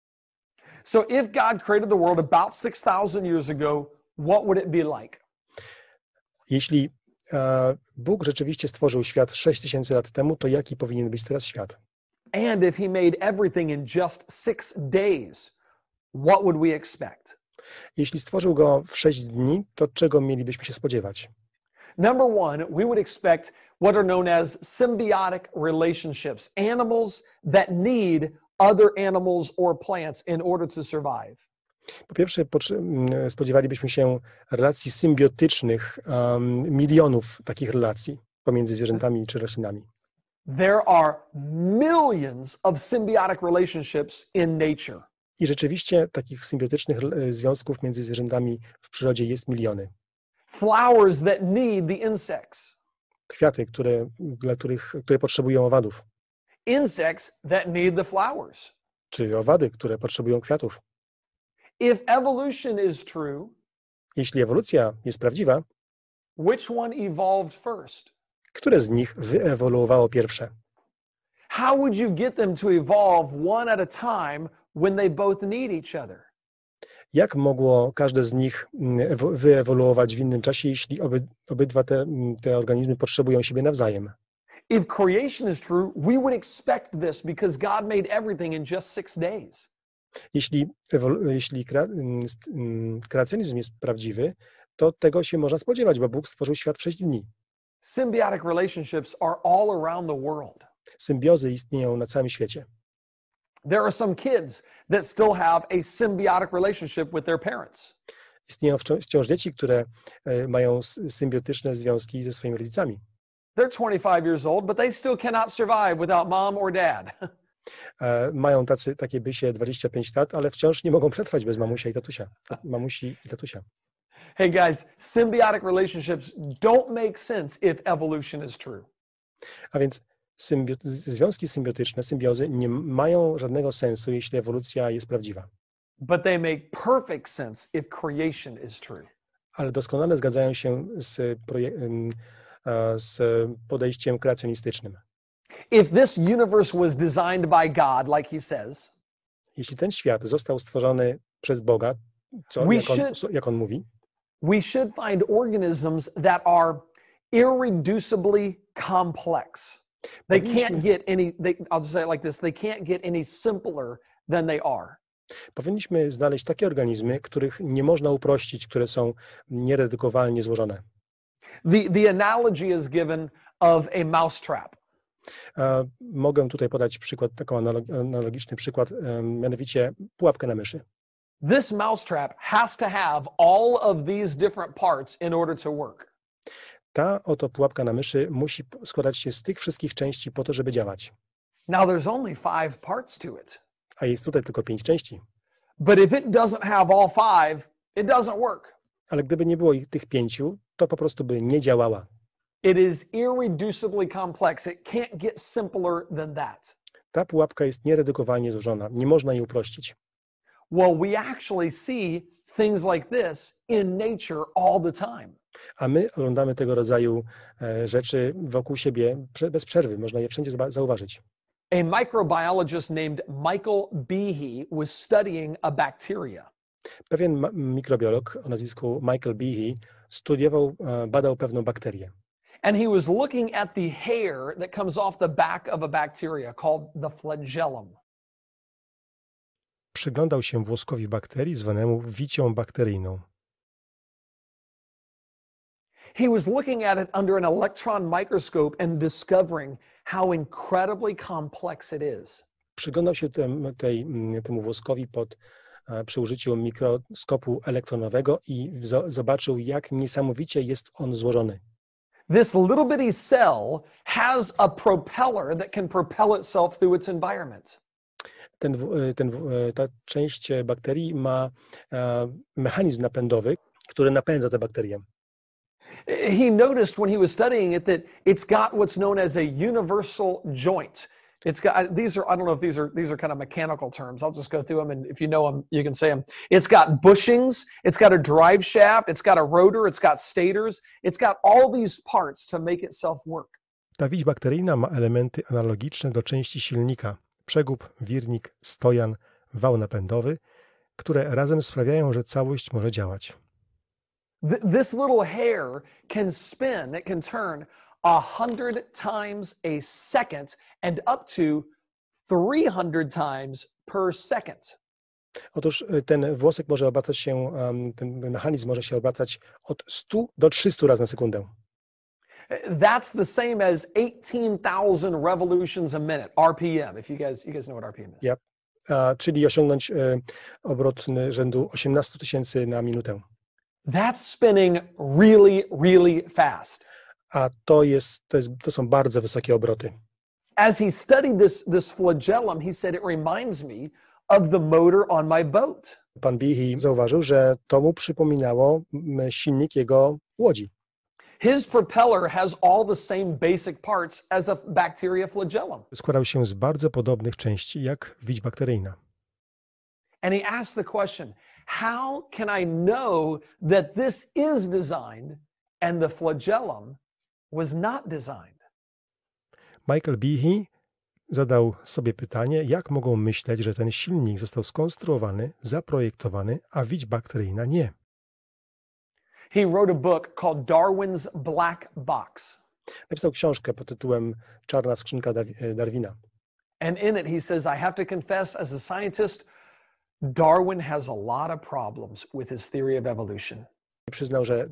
So if God created the world about 6,000 years ago, what would it be like? Jeśli Bóg rzeczywiście stworzył świat 6000 lat temu, to jaki powinien być teraz świat? And if He made everything in just 6 days, what would we expect? Jeśli stworzył go w 6 dni, to czego mielibyśmy się spodziewać? Number one, we would expect what are known as symbiotic relationships, animals that need other animals or plants in order to survive. Po pierwsze, spodziewalibyśmy się relacji symbiotycznych, milionów takich relacji pomiędzy zwierzętami czy roślinami. There are millions of symbiotic relationships in nature. I rzeczywiście takich symbiotycznych związków między zwierzętami w przyrodzie jest miliony. Flowers that need the insects. Kwiaty, które potrzebują owadów. Insects that need the flowers. Czy owady, które potrzebują kwiatów. If evolution is true, Jeśli ewolucja jest prawdziwa, which one evolved first? które z nich wyewoluowało pierwsze? How would you get them to evolve one at a time when they both need each other? Jak mogło każde z nich wyewoluować w innym czasie, jeśli obydwa te organizmy potrzebują siebie nawzajem? If creation is true, we would expect this because God made everything in just 6 days. Jeśli kreacjonizm jest prawdziwy, to tego się można spodziewać, bo Bóg stworzył świat w 6 dni. Symbiotic relationships are all around the world. Symbiozy istnieją na całym świecie. There are some kids that still have a symbiotic relationship with their parents. Istnieją wciąż dzieci, które mają symbiotyczne związki ze swoimi rodzicami. They're 25 years old, but they still cannot survive without mom or dad. Mają takie bysie 25 lat, ale wciąż nie mogą przetrwać bez mamusi i tatusia. Hey guys, symbiotic relationships don't make sense if evolution is true. A więc związki symbiotyczne, symbiozy nie mają żadnego sensu, jeśli ewolucja jest prawdziwa. But they make perfect sense if creation is true. ale doskonale zgadzają się z podejściem kreacjonistycznym. If this universe was designed by God, like he says, Jeśli ten świat został stworzony przez Boga, jak on mówi, we should find organisms that are irreducibly complex. They can't get I'll just say it like this, they can't get any simpler than they are. Powinniśmy znaleźć takie organizmy, których nie można uprościć, które są nieredukowalnie złożone. The analogy is given of a mousetrap. Mogę tutaj podać przykład, taką analogiczny przykład, mianowicie pułapkę na myszy. This mousetrap has to have all of these different parts in order to work. Ta oto pułapka na myszy musi składać się z tych wszystkich części po to, żeby działać. Now there's only 5 parts to it. A jest tutaj tylko 5 części. But if it doesn't have all 5, it doesn't work. Ale gdyby nie było tych 5, to po prostu by nie działała. It is irreducibly complex. It can't get simpler than that. Ta pułapka jest nieredukowalnie złożona. Nie można jej uprościć. Well, we actually see things like this in nature all the time. A my oglądamy tego rodzaju rzeczy wokół siebie bez przerwy. Można je wszędzie zauważyć. A microbiologist named Michael Behe was studying a bacteria. Pewien mikrobiolog o nazwisku Michael Behe badał pewną bakterię. And he was looking at the hair that comes off the back of a bacteria called the flagellum. Przyglądał się włoskowi bakterii zwanemu wicią bakteryjną. He was looking at it under an electron microscope and discovering how incredibly complex it is. Przyglądał się temu włoskowi przy użyciu mikroskopu elektronowego i zobaczył, jak niesamowicie jest on złożony. This little bitty cell has a propeller that can propel itself through its environment. Ta część bakterii ma mechanizm napędowy, który napędza tę bakterię. He noticed when he was studying it that it's got what's known as a universal joint. It's got these are I don't know if these are kind of mechanical terms. I'll just go through them, and if you know them, you can say them. It's got bushings, it's got a drive shaft, it's got a rotor, it's got stators, it's got all these parts to make itself work. Ta wić bakteryjna ma elementy analogiczne do części silnika: przegub, wirnik, stojan, wał napędowy, które razem sprawiają, że całość może działać. This little hair can spin, it can turn 100 times a second and up to 300 times per second. Otóż ten włosek może obracać się, ten mechanizm może się obracać od 100 do 300 razy na sekundę. That's the same as 18,000 revolutions a minute, RPM, if you guys know what RPM is. Yep. Czyli osiągnąć obrot rzędu 18 000 na minutę. That's spinning really, really fast. A to są bardzo wysokie obroty. As he studied this flagellum, he said, it reminds me of the motor on my boat. Pan Behe zauważył, że to mu przypominało silnik jego łodzi. His propeller has all the same basic parts as a bacteria flagellum. Składał się z bardzo podobnych części jak wić bakteryjna. And he asked the question, how can I know that this is designed and the flagellum was not designed? Michael Behe zadał sobie pytanie, jak mogą myśleć, że ten silnik został skonstruowany, zaprojektowany, a wić bakteryjna nie. He wrote a book called Darwin's Black Box. Napisał książkę pod tytułem Czarna skrzynka Darwina. And in it he says, I have to confess as a scientist, Darwin has a lot of problems with his theory of evolution. Przyznał, że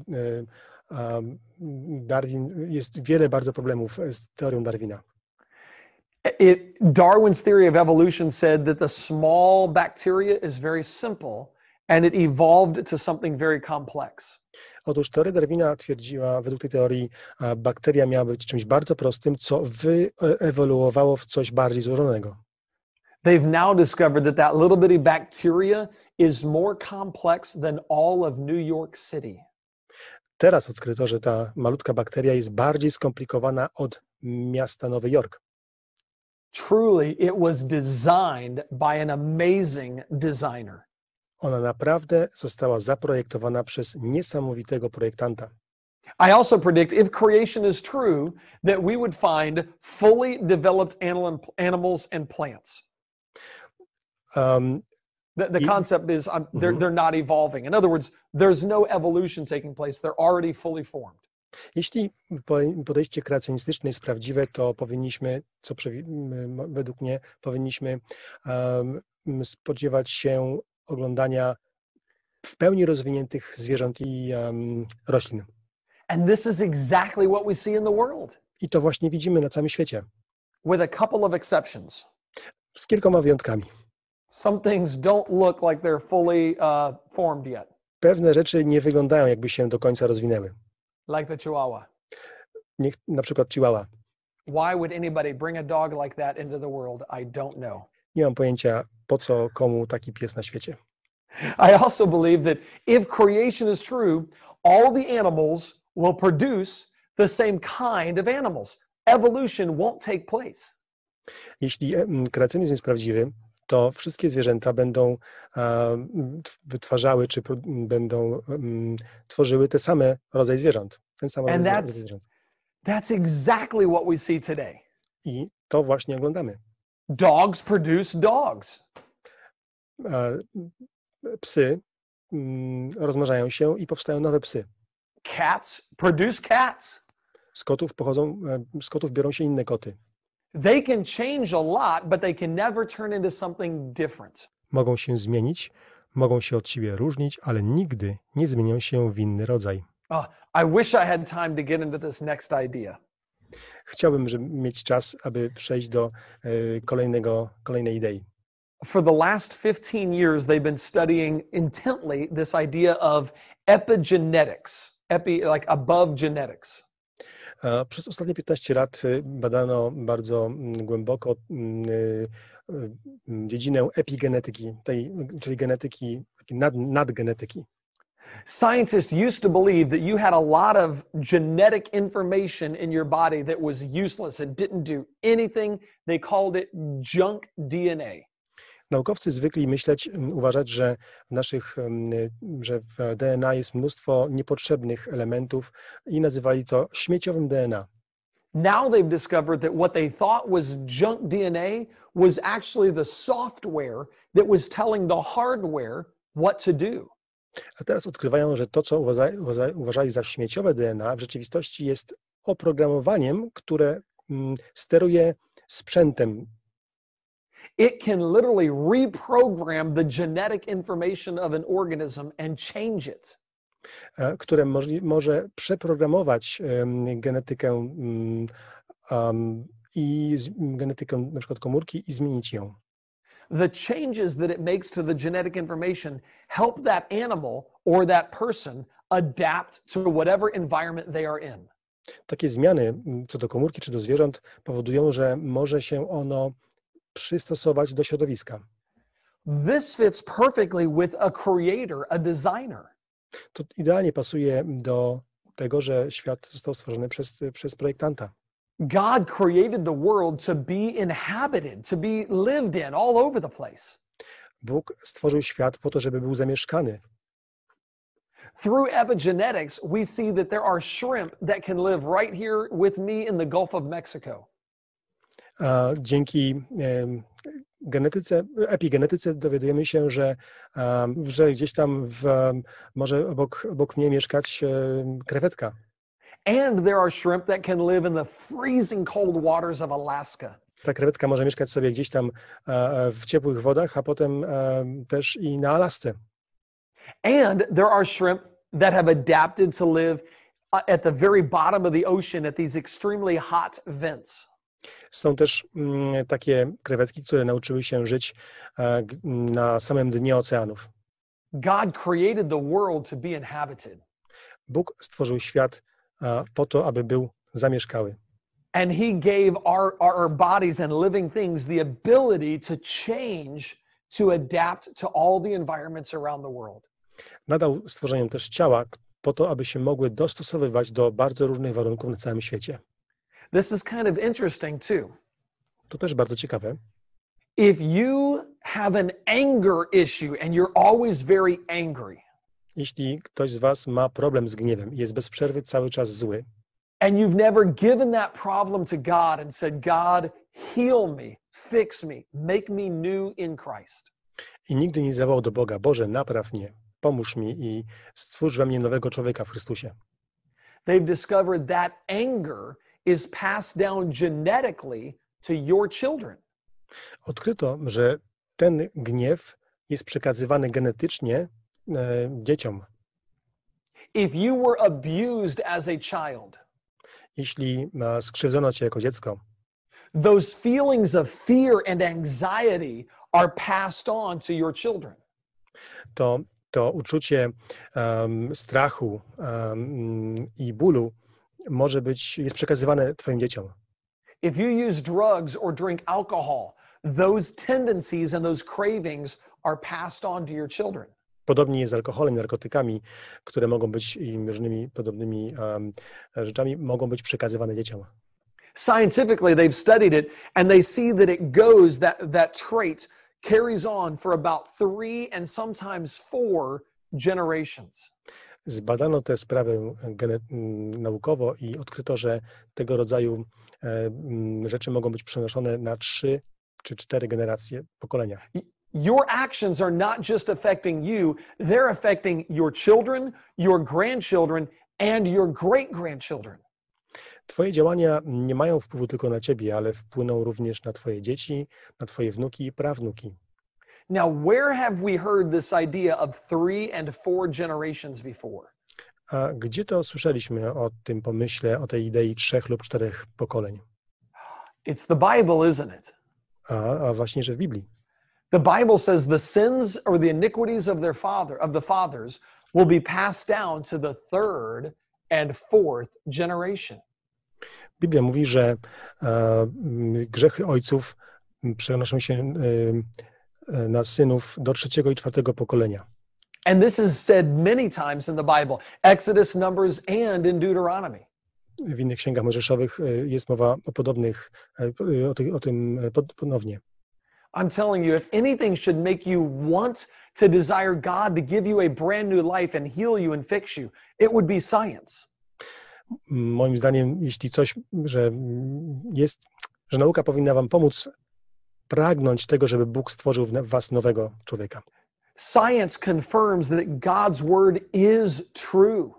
Darwin jest wiele bardzo problemów z teorią Darwina. Darwin's theory of evolution said that the small bacteria is very simple and it evolved to something very complex. Otóż teoria Darwina twierdziła, według tej teorii, bakteria miała być czymś bardzo prostym, co wyewoluowało w coś bardziej złożonego. They've now discovered that little bitty bacteria is more complex than all of New York City. Teraz odkryto, że ta malutka bakteria jest bardziej skomplikowana od miasta Nowy Jork. Truly, it was designed by an amazing designer. Ona naprawdę została zaprojektowana przez niesamowitego projektanta. I also predict if creation is true, that we would find fully developed animals and plants. Um, The I- concept is they're not evolving. In other words, there's no evolution taking place. They're already fully formed. Jeśli podejście kreacjonistyczne jest prawdziwe, to powinniśmy, według mnie, powinniśmy spodziewać się oglądania w pełni rozwiniętych zwierząt i roślin. And this is exactly what we see in the world, I to właśnie widzimy na całym świecie, with a couple of exceptions. z kilkoma wyjątkami. Some things don't look like they're fully formed yet, Pewne rzeczy nie wyglądają, jakby się do końca rozwinęły. like the Chihuahua. Na przykład chihuahua. Why would anybody bring a dog like that into the world? I don't know. Nie mam pojęcia, po co komu taki pies na świecie. I also believe that if creation is true, all the animals will produce the same kind of animals. Evolution won't take place. Jeśli kreacjonizm jest prawdziwy, to wszystkie zwierzęta będą wytwarzały, czy będą tworzyły te same rodzaje zwierząt. Ten sam And rodzaj zwierząt. That's exactly what we see today. I to właśnie oglądamy. Dogs produce dogs. Psy rozmnażają się i powstają nowe psy. Cats produce cats. Z kotów biorą się inne koty. They can change a lot, but they can never turn into something different. Mogą się zmienić, mogą się od siebie różnić, ale nigdy nie zmienią się w inny rodzaj. I wish I had time to get into this next idea. Chciałbym, żeby mieć czas, aby przejść do kolejnej idei. For the last 15 years, they've been studying intently this idea of epigenetics, like above genetics. Przez ostatnie 15 lat badano bardzo głęboko dziedzinę epigenetyki, czyli genetyki, nadgenetyki. Scientists used to believe that you had a lot of genetic information in your body that was useless. It didn't do anything. They called it junk DNA. Naukowcy zwykli uważać, że że w DNA jest mnóstwo niepotrzebnych elementów i nazywali to śmieciowym DNA. Now they've discovered that what they thought was junk DNA was actually the software that was telling the hardware what to do. A teraz odkrywają, że to, co uważali za śmieciowe DNA, w rzeczywistości jest oprogramowaniem, które steruje sprzętem. It can literally reprogram the genetic information of an organism and change it. Które może przeprogramować genetykę i genetykę na przykład komórki i zmienić ją. The changes that it makes to the genetic information help that animal or that person adapt to whatever environment they are in. Takie zmiany co do komórki czy do zwierząt powodują, że może się ono przystosować do środowiska. This fits perfectly with a creator, a designer. To idealnie pasuje do tego, że świat został stworzony przez projektanta. God created the world to be inhabited, to be lived in all over the place. Bóg stworzył świat po to, żeby był zamieszkany. Through epigenetics, we see that there are shrimp that can live right here with me in the Gulf of Mexico. Dzięki epigenetyce dowiadujemy się, że gdzieś tam może obok mnie mieszkać krewetka. And there are shrimp that can live in the freezing cold waters of Alaska. Ta krewetka może mieszkać sobie gdzieś tam w ciepłych wodach, a potem też i na Alasce. And there are shrimp that have adapted to live at the very bottom of the ocean at these extremely hot vents. Są też takie krewetki, które nauczyły się żyć na samym dnie oceanów. God created the world to be inhabited. Bóg stworzył świat po to, aby był zamieszkały. And he gave our bodies and living things the ability to change, to adapt to all the environments around the world. Nadał stworzeniom też ciała po to, aby się mogły dostosowywać do bardzo różnych warunków na całym świecie. This is kind of interesting too. To też bardzo ciekawe. If you have an anger issue and you're always very angry, Jeśli ktoś z was ma problem z gniewem i jest bez przerwy cały czas zły and you've never given that problem to God and said, God, heal me, fix me, make me new in Christ. i nigdy nie zawołał do Boga, Boże, napraw mnie, pomóż mi i stwórz we mnie nowego człowieka w Chrystusie. They've discovered that anger is passed down genetically to your children. Odkryto, że ten gniew jest przekazywany genetycznie dzieciom. If you were abused as a child, Jeśli skrzywdzono cię jako dziecko, those feelings of fear and anxiety are passed on to your children. to uczucie strachu i bólu jest przekazywane twoim dzieciom. If you use drugs or drink alcohol, those tendencies and those cravings are passed on to your children. Podobnie jest z alkoholem, narkotykami, które mogą być i różnymi podobnymi rzeczami, mogą być przekazywane dzieciom. Scientifically, they've studied it and they see that it goes, that trait carries on for about 3 and sometimes 4 generations. Zbadano tę sprawę naukowo i odkryto, że tego rodzaju rzeczy mogą być przenoszone na 3 czy 4 generacje, pokolenia. Your actions are not just affecting you, they're affecting your children, your grandchildren, and your great-grandchildren. Twoje działania nie mają wpływu tylko na ciebie, ale wpłyną również na twoje dzieci, na twoje wnuki i prawnuki. Now, where have we heard this idea of 3 and 4 generations before? A gdzie to słyszeliśmy o tym pomyśle, o tej idei 3 lub 4 pokoleń? It's the Bible, isn't it? A właśnie, że w Biblii. The Bible says the sins or the iniquities of the fathers will be passed down to the 3rd and 4th generation. Biblia mówi, że grzechy ojców przenoszą się na synów do 3. i 4. pokolenia. And this is said many times in the Bible, Exodus, Numbers, and in Deuteronomy. W innych księgach mojżeszowych jest mowa o podobnych, o tym ponownie. I'm telling you, if anything should make you want to desire God to give you a brand new life and heal you and fix you, it would be science. Moim zdaniem, jeśli coś, że nauka powinna wam pomóc pragnąć tego, żeby Bóg stworzył w was nowego człowieka. Science confirms that God's word is true.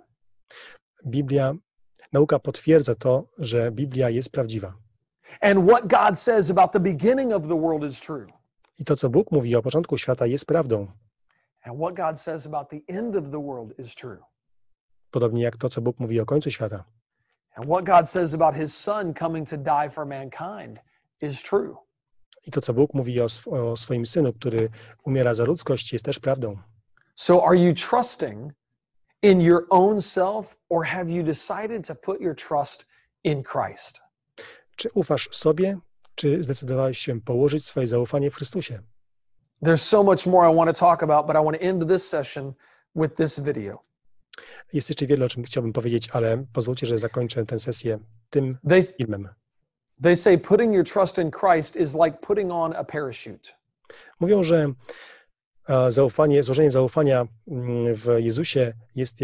Nauka potwierdza to, że Biblia jest prawdziwa. And what God says about the beginning of the world is true. I to, co Bóg mówi o początku świata, jest prawdą. And what God says about the end of the world is true. Podobnie jak to, co Bóg mówi o końcu świata. And what God says about his son coming to die for mankind is true. I to, co Bóg mówi o swoim Synu, który umiera za ludzkość, jest też prawdą. So are you trusting in your own self, or have you decided to put your trust in Christ? Czy ufasz sobie, czy zdecydowałeś się położyć swoje zaufanie w Chrystusie? There's so much more I want to talk about, but I want to end this session with this video. Jest jeszcze wiele, o czym chciałbym powiedzieć, ale pozwólcie, że zakończę tę sesję tym filmem. They say putting your trust in Christ is like putting on a parachute. Mówią, że złożenie zaufania w Jezusie jest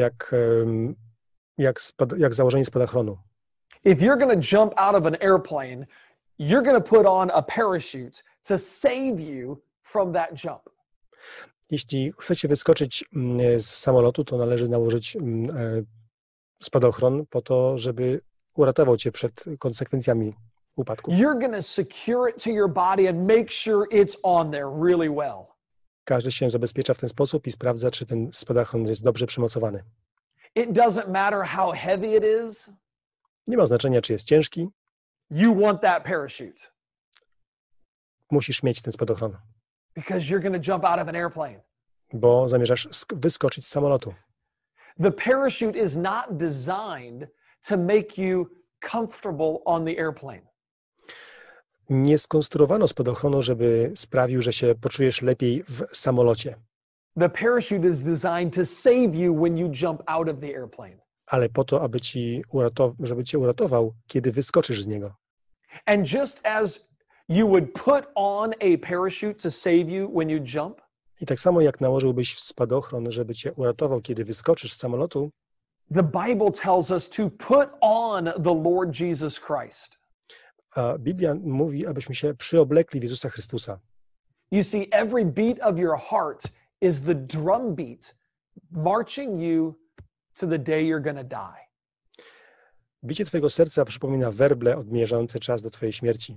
jak założenie spadochronu. If you're going to jump out of an airplane, you're going to put on a parachute to save you from that jump. Jeśli chcecie wyskoczyć z samolotu, to należy nałożyć spadochron po to, żeby uratował cię przed konsekwencjami upadku. You're going to secure it to your body and make sure it's on there really well. Każdy się zabezpiecza w ten sposób i sprawdza, czy ten spadochron jest dobrze przymocowany. It doesn't matter how heavy it is. Nie ma znaczenia, czy jest ciężki. You want that parachute. Musisz mieć ten spadochron. Because you're going to jump out of an airplane. Bo zamierzasz wyskoczyć z samolotu. The parachute is not designed to make you comfortable on the airplane. Nie skonstruowano spadochronu, żeby sprawił, że się poczujesz lepiej w samolocie. The parachute is designed to save you when you jump out of the airplane. Ale po to, żeby cię uratował, kiedy wyskoczysz z niego. And just as you would put on a parachute to save you when you jump, I tak samo jak nałożyłbyś spadochron, żeby cię uratował, kiedy wyskoczysz z samolotu, the Bible tells us to put on the Lord Jesus Christ. a Biblia mówi, abyśmy się przyoblekli w Jezusa Chrystusa. You see, every beat of your heart is the drum beat marching you to the day you're going to die. Bicie twojego serca przypomina werble odmierzające czas do twojej śmierci.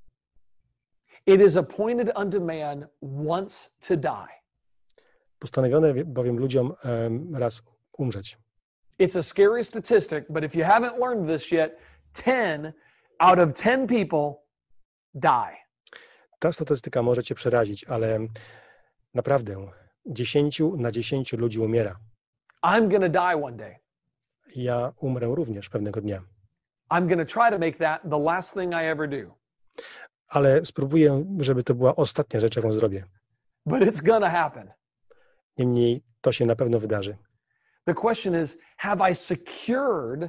It is appointed unto man once to die. Postanowione bowiem ludziom raz umrzeć. It's a scary statistic, but if you haven't learned this yet, 10 out of 10 people die. Ta statystyka może cię przerazić, ale naprawdę 10 na 10 ludzi umiera. I'm going to die one day. Ja umrę również pewnego dnia. I'm going to try to make that the last thing I ever do. Ale spróbuję, żeby to była ostatnia rzecz, jaką zrobię. But it's going to happen. Niemniej to się na pewno wydarzy. The question is, have I secured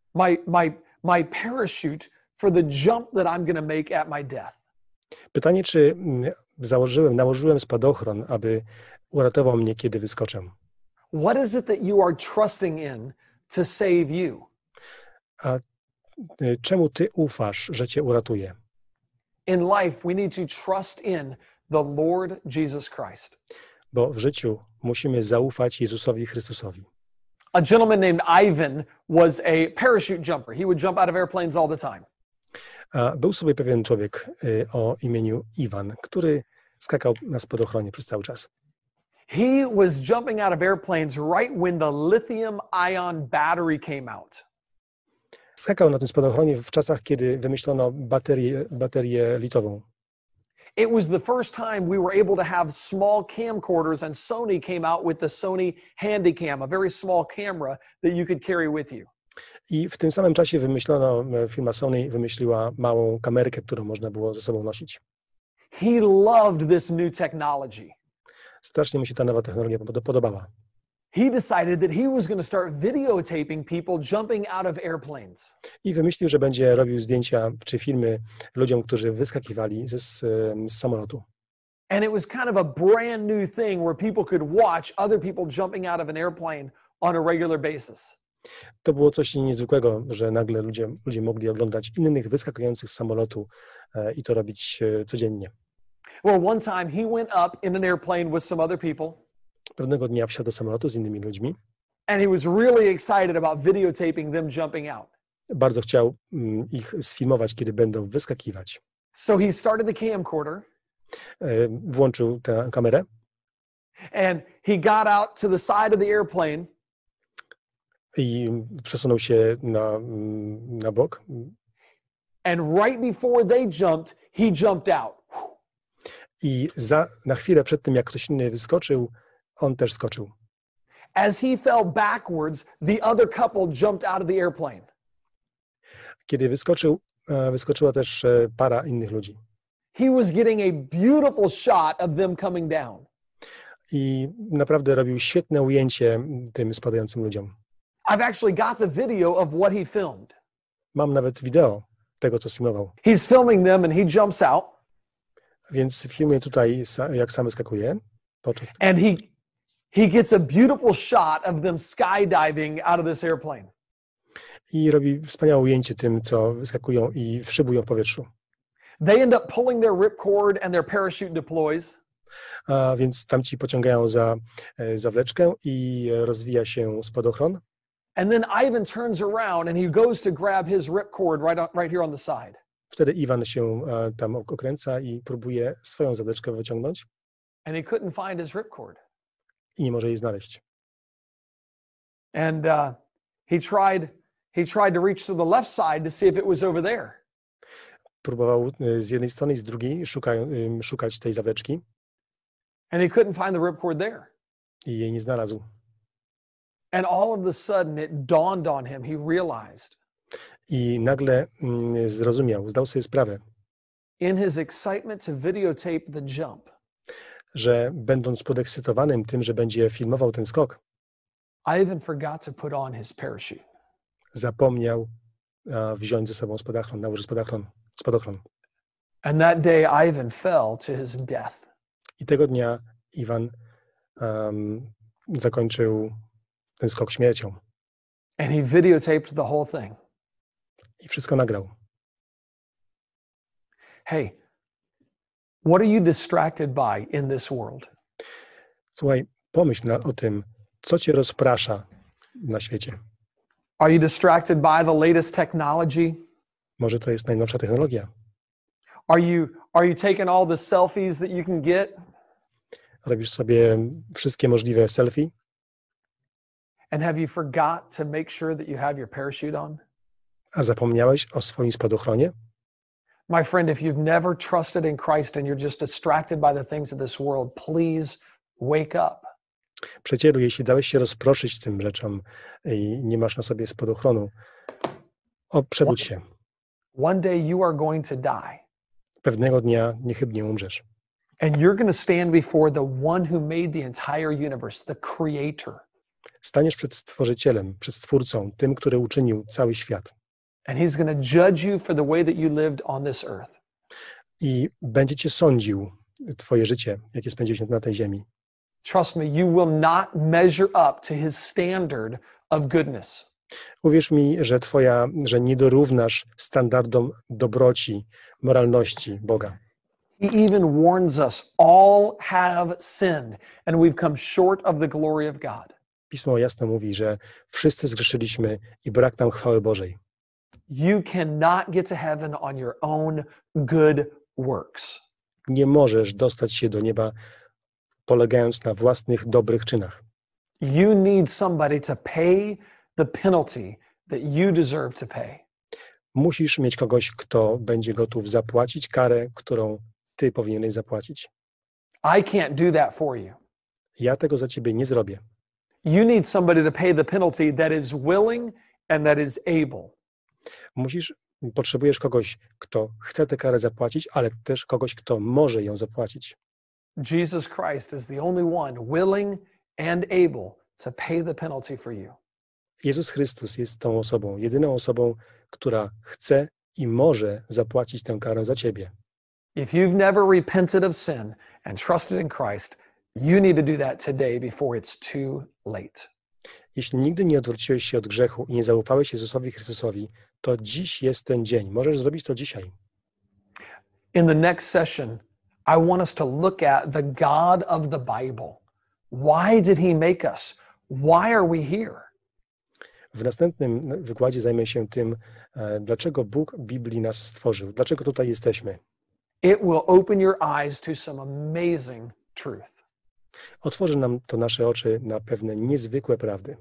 my parachute for the jump that I'm going to make at my death? Pytanie, czy nałożyłem spadochron, aby uratował mnie, kiedy wyskoczę. What is it that you are trusting in to save you? A czemu ty ufasz, że cię uratuje? In life, we need to trust in the Lord Jesus Christ. Bo w życiu musimy zaufać Jezusowi Chrystusowi. A gentleman named Ivan was a parachute jumper. He would jump out of airplanes all the time. A był sobie pewien człowiek o imieniu Iwan, który skakał na spadochronie przez cały czas. He was jumping out of airplanes right when the lithium-ion battery came out. Skakał na tym spadochronie w czasach, kiedy wymyślono baterię litową. It was the first time we were able to have small camcorders, and Sony came out with the Sony Handycam, a very small camera that you could carry with you. I w tym samym czasie firma Sony wymyśliła małą kamerkę, którą można było ze sobą nosić. He loved this new technology. Strasznie mu się ta nowa technologia podobała. He decided that he was going to start videotaping people jumping out of airplanes. I wymyślił, że będzie robił zdjęcia czy filmy ludziom, którzy wyskakiwali z samolotu. And it was kind of a brand new thing where people could watch other people jumping out of an airplane on a regular basis. To było coś niezwykłego, że nagle ludzie mogli oglądać innych wyskakujących z samolotu i to robić codziennie. Well, one time he went up in an airplane with some other people. Pewnego dnia wsiadł do samolotu z innymi ludźmi. And he was really excited about videotaping them jumping out. Bardzo chciał ich sfilmować, kiedy będą wyskakiwać. So he started the camcorder. Włączył tę kamerę. And he got out to the side of the airplane. I przesunął się na bok. And right before they jumped, he jumped out. I na chwilę przed tym, jak ktoś inny wyskoczył, on też skoczył. As he fell backwards, the other couple jumped out of the airplane. Kiedy wyskoczyła też para innych ludzi. He was getting a beautiful shot of them coming down. I naprawdę robił świetne ujęcie tym spadającym ludziom. I've actually got the video of what he filmed. Mam nawet wideo tego, co filmował. He's filming them and he jumps out. Więc filmuję tutaj, jak sam wyskakuje. And he gets a beautiful shot of them skydiving out of this airplane. I robi wspaniałe ujęcie tym, co wyskakują i szybują w powietrzu. They end up pulling their ripcord and their parachute deploys. A więc tamci pociągają za zawleczkę i rozwija się spadochron. And then Ivan turns around and he goes to grab his ripcord right here on the side. Wtedy Iwan się tam okręca i próbuje swoją zawleczkę wyciągnąć. And he couldn't find his ripcord. I nie może jej znaleźć. And he tried to reach to the left side to see if it was over there. Próbował z jednej strony i z drugiej szukać tej zawleczki. And he couldn't find the ripcord there. I jej nie znalazł. And all of a sudden it dawned on him, he realized. I nagle zrozumiał, zdał sobie sprawę, In his excitement to videotape the jump, że będąc podekscytowanym tym, że będzie filmował ten skok, Ivan forgot to put on his parachute. zapomniał wziąć ze sobą spadochron, nałożyć spadochron. And that day Ivan fell to his death. I tego dnia Iwan zakończył ten skok śmiercią And he videotaped the whole thing. i wszystko nagrał. Hey, what are you distracted by in this world? Słuchaj, pomyśl o tym, co cię rozprasza na świecie. Are you distracted by the latest technology? Może to jest najnowsza technologia. Are you taking all the selfies that you can get? Robisz sobie wszystkie możliwe selfie And have you forgot to make sure that you have your parachute on? a zapomniałeś o swoim spadochronie? My friend, if you've never trusted in Christ and you're just distracted by the things of this world, please wake up. Przyjacielu, jeśli dałeś się rozproszyć tym rzeczom i nie masz na sobie spadochronu, przebudź się. One day you are going to die. Pewnego dnia niechybnie umrzesz. And you're going to stand before the one who made the entire universe, the creator. Staniesz przed Stworzycielem, przed Stwórcą, tym, który uczynił cały świat. And he's going to judge you for the way that you lived on this earth. I będzie cię sądził twoje życie, jakie spędziłeś na tej ziemi. Trust me, you will not measure up to his standard of goodness. Uwierz mi, że nie dorównasz standardom dobroci, moralności Boga. He even warns us, all have sinned and we've come short of the glory of God. Pismo jasno mówi, że wszyscy zgrzeszyliśmy i brak nam chwały Bożej. You cannot get to heaven on your own good works. Nie możesz dostać się do nieba polegając na własnych dobrych czynach. You need somebody to pay the penalty that you deserve to pay. Musisz mieć kogoś, kto będzie gotów zapłacić karę, którą ty powinieneś zapłacić. I can't do that for you. Ja tego za ciebie nie zrobię. You need somebody to pay the penalty that is willing and that is able. Potrzebujesz kogoś, kto chce tę karę zapłacić, ale też kogoś, kto może ją zapłacić. Jesus Christ is the only one willing and able to pay the penalty for you. Jezus Chrystus jest tą osobą, jedyną osobą, która chce i może zapłacić tę karę za ciebie. If you've never repented of sin and trusted in Christ, you need to do that today before it's too late. Jeśli nigdy nie odwróciłeś się od grzechu i nie zaufałeś Jezusowi Chrystusowi, to dziś jest ten dzień. Możesz zrobić to dzisiaj. In the next session, I want us to look at the God of the Bible. Why did he make us? Why are we here? W następnym wykładzie zajmę się tym, dlaczego Bóg Biblii nas stworzył, dlaczego tutaj jesteśmy. It will open your eyes to some amazing truth. Otworzy nam to nasze oczy na pewne niezwykłe prawdy.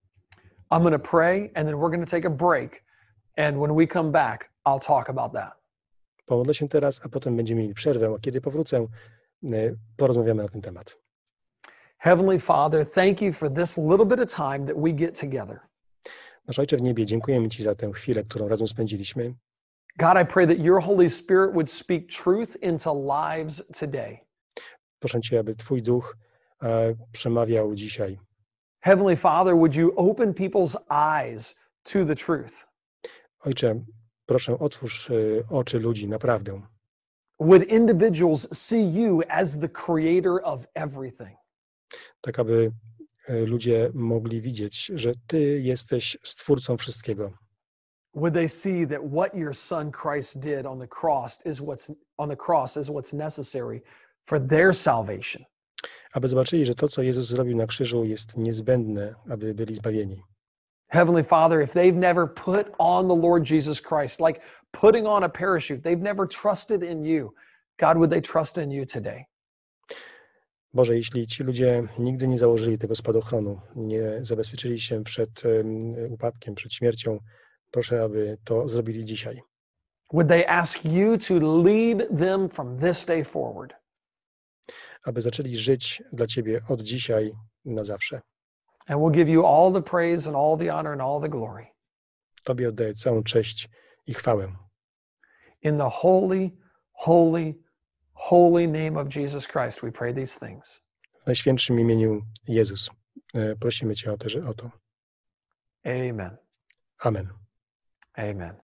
I'm going to pray and then we're going to take a break. And when we come back, I'll talk about that. Pomodlę się teraz, a potem będziemy mieli przerwę, a kiedy powrócę, porozmawiamy na ten temat. Heavenly Father, thank you for this little bit of time that we get together. Nasz Ojcze w niebie, dziękujemy Ci za tę chwilę, którą razem spędziliśmy. God, I pray that your Holy Spirit would speak truth into lives today. Proszę Cię, aby Twój Duch przemawiał dzisiaj. Heavenly Father, would you open people's eyes to the truth? Ojcze, proszę, otwórz oczy ludzi, naprawdę. Would individuals see you as the creator of everything? Tak, aby ludzie mogli widzieć, że Ty jesteś Stwórcą wszystkiego. Would they see that what your son Christ did on the cross is what's necessary for their salvation? Aby zobaczyli, że to, co Jezus zrobił na krzyżu, jest niezbędne, aby byli zbawieni. Heavenly Father, if they've never put on the Lord Jesus Christ, like putting on a parachute, they've never trusted in you, God, would they trust in you today? Boże, jeśli ci ludzie nigdy nie założyli tego spadochronu, nie zabezpieczyli się przed upadkiem, przed śmiercią, proszę, aby to zrobili dzisiaj. Would they ask you to lead them from this day forward? Aby zaczęli żyć dla Ciebie od dzisiaj na zawsze. And we'll give you all the praise and all the honor and all the glory. Tobie oddaję całą cześć i chwałę. In the holy, holy, holy name of Jesus Christ, we pray these things. W najświętszym imieniu Jezus prosimy Cię o to. Amen. Amen. Amen.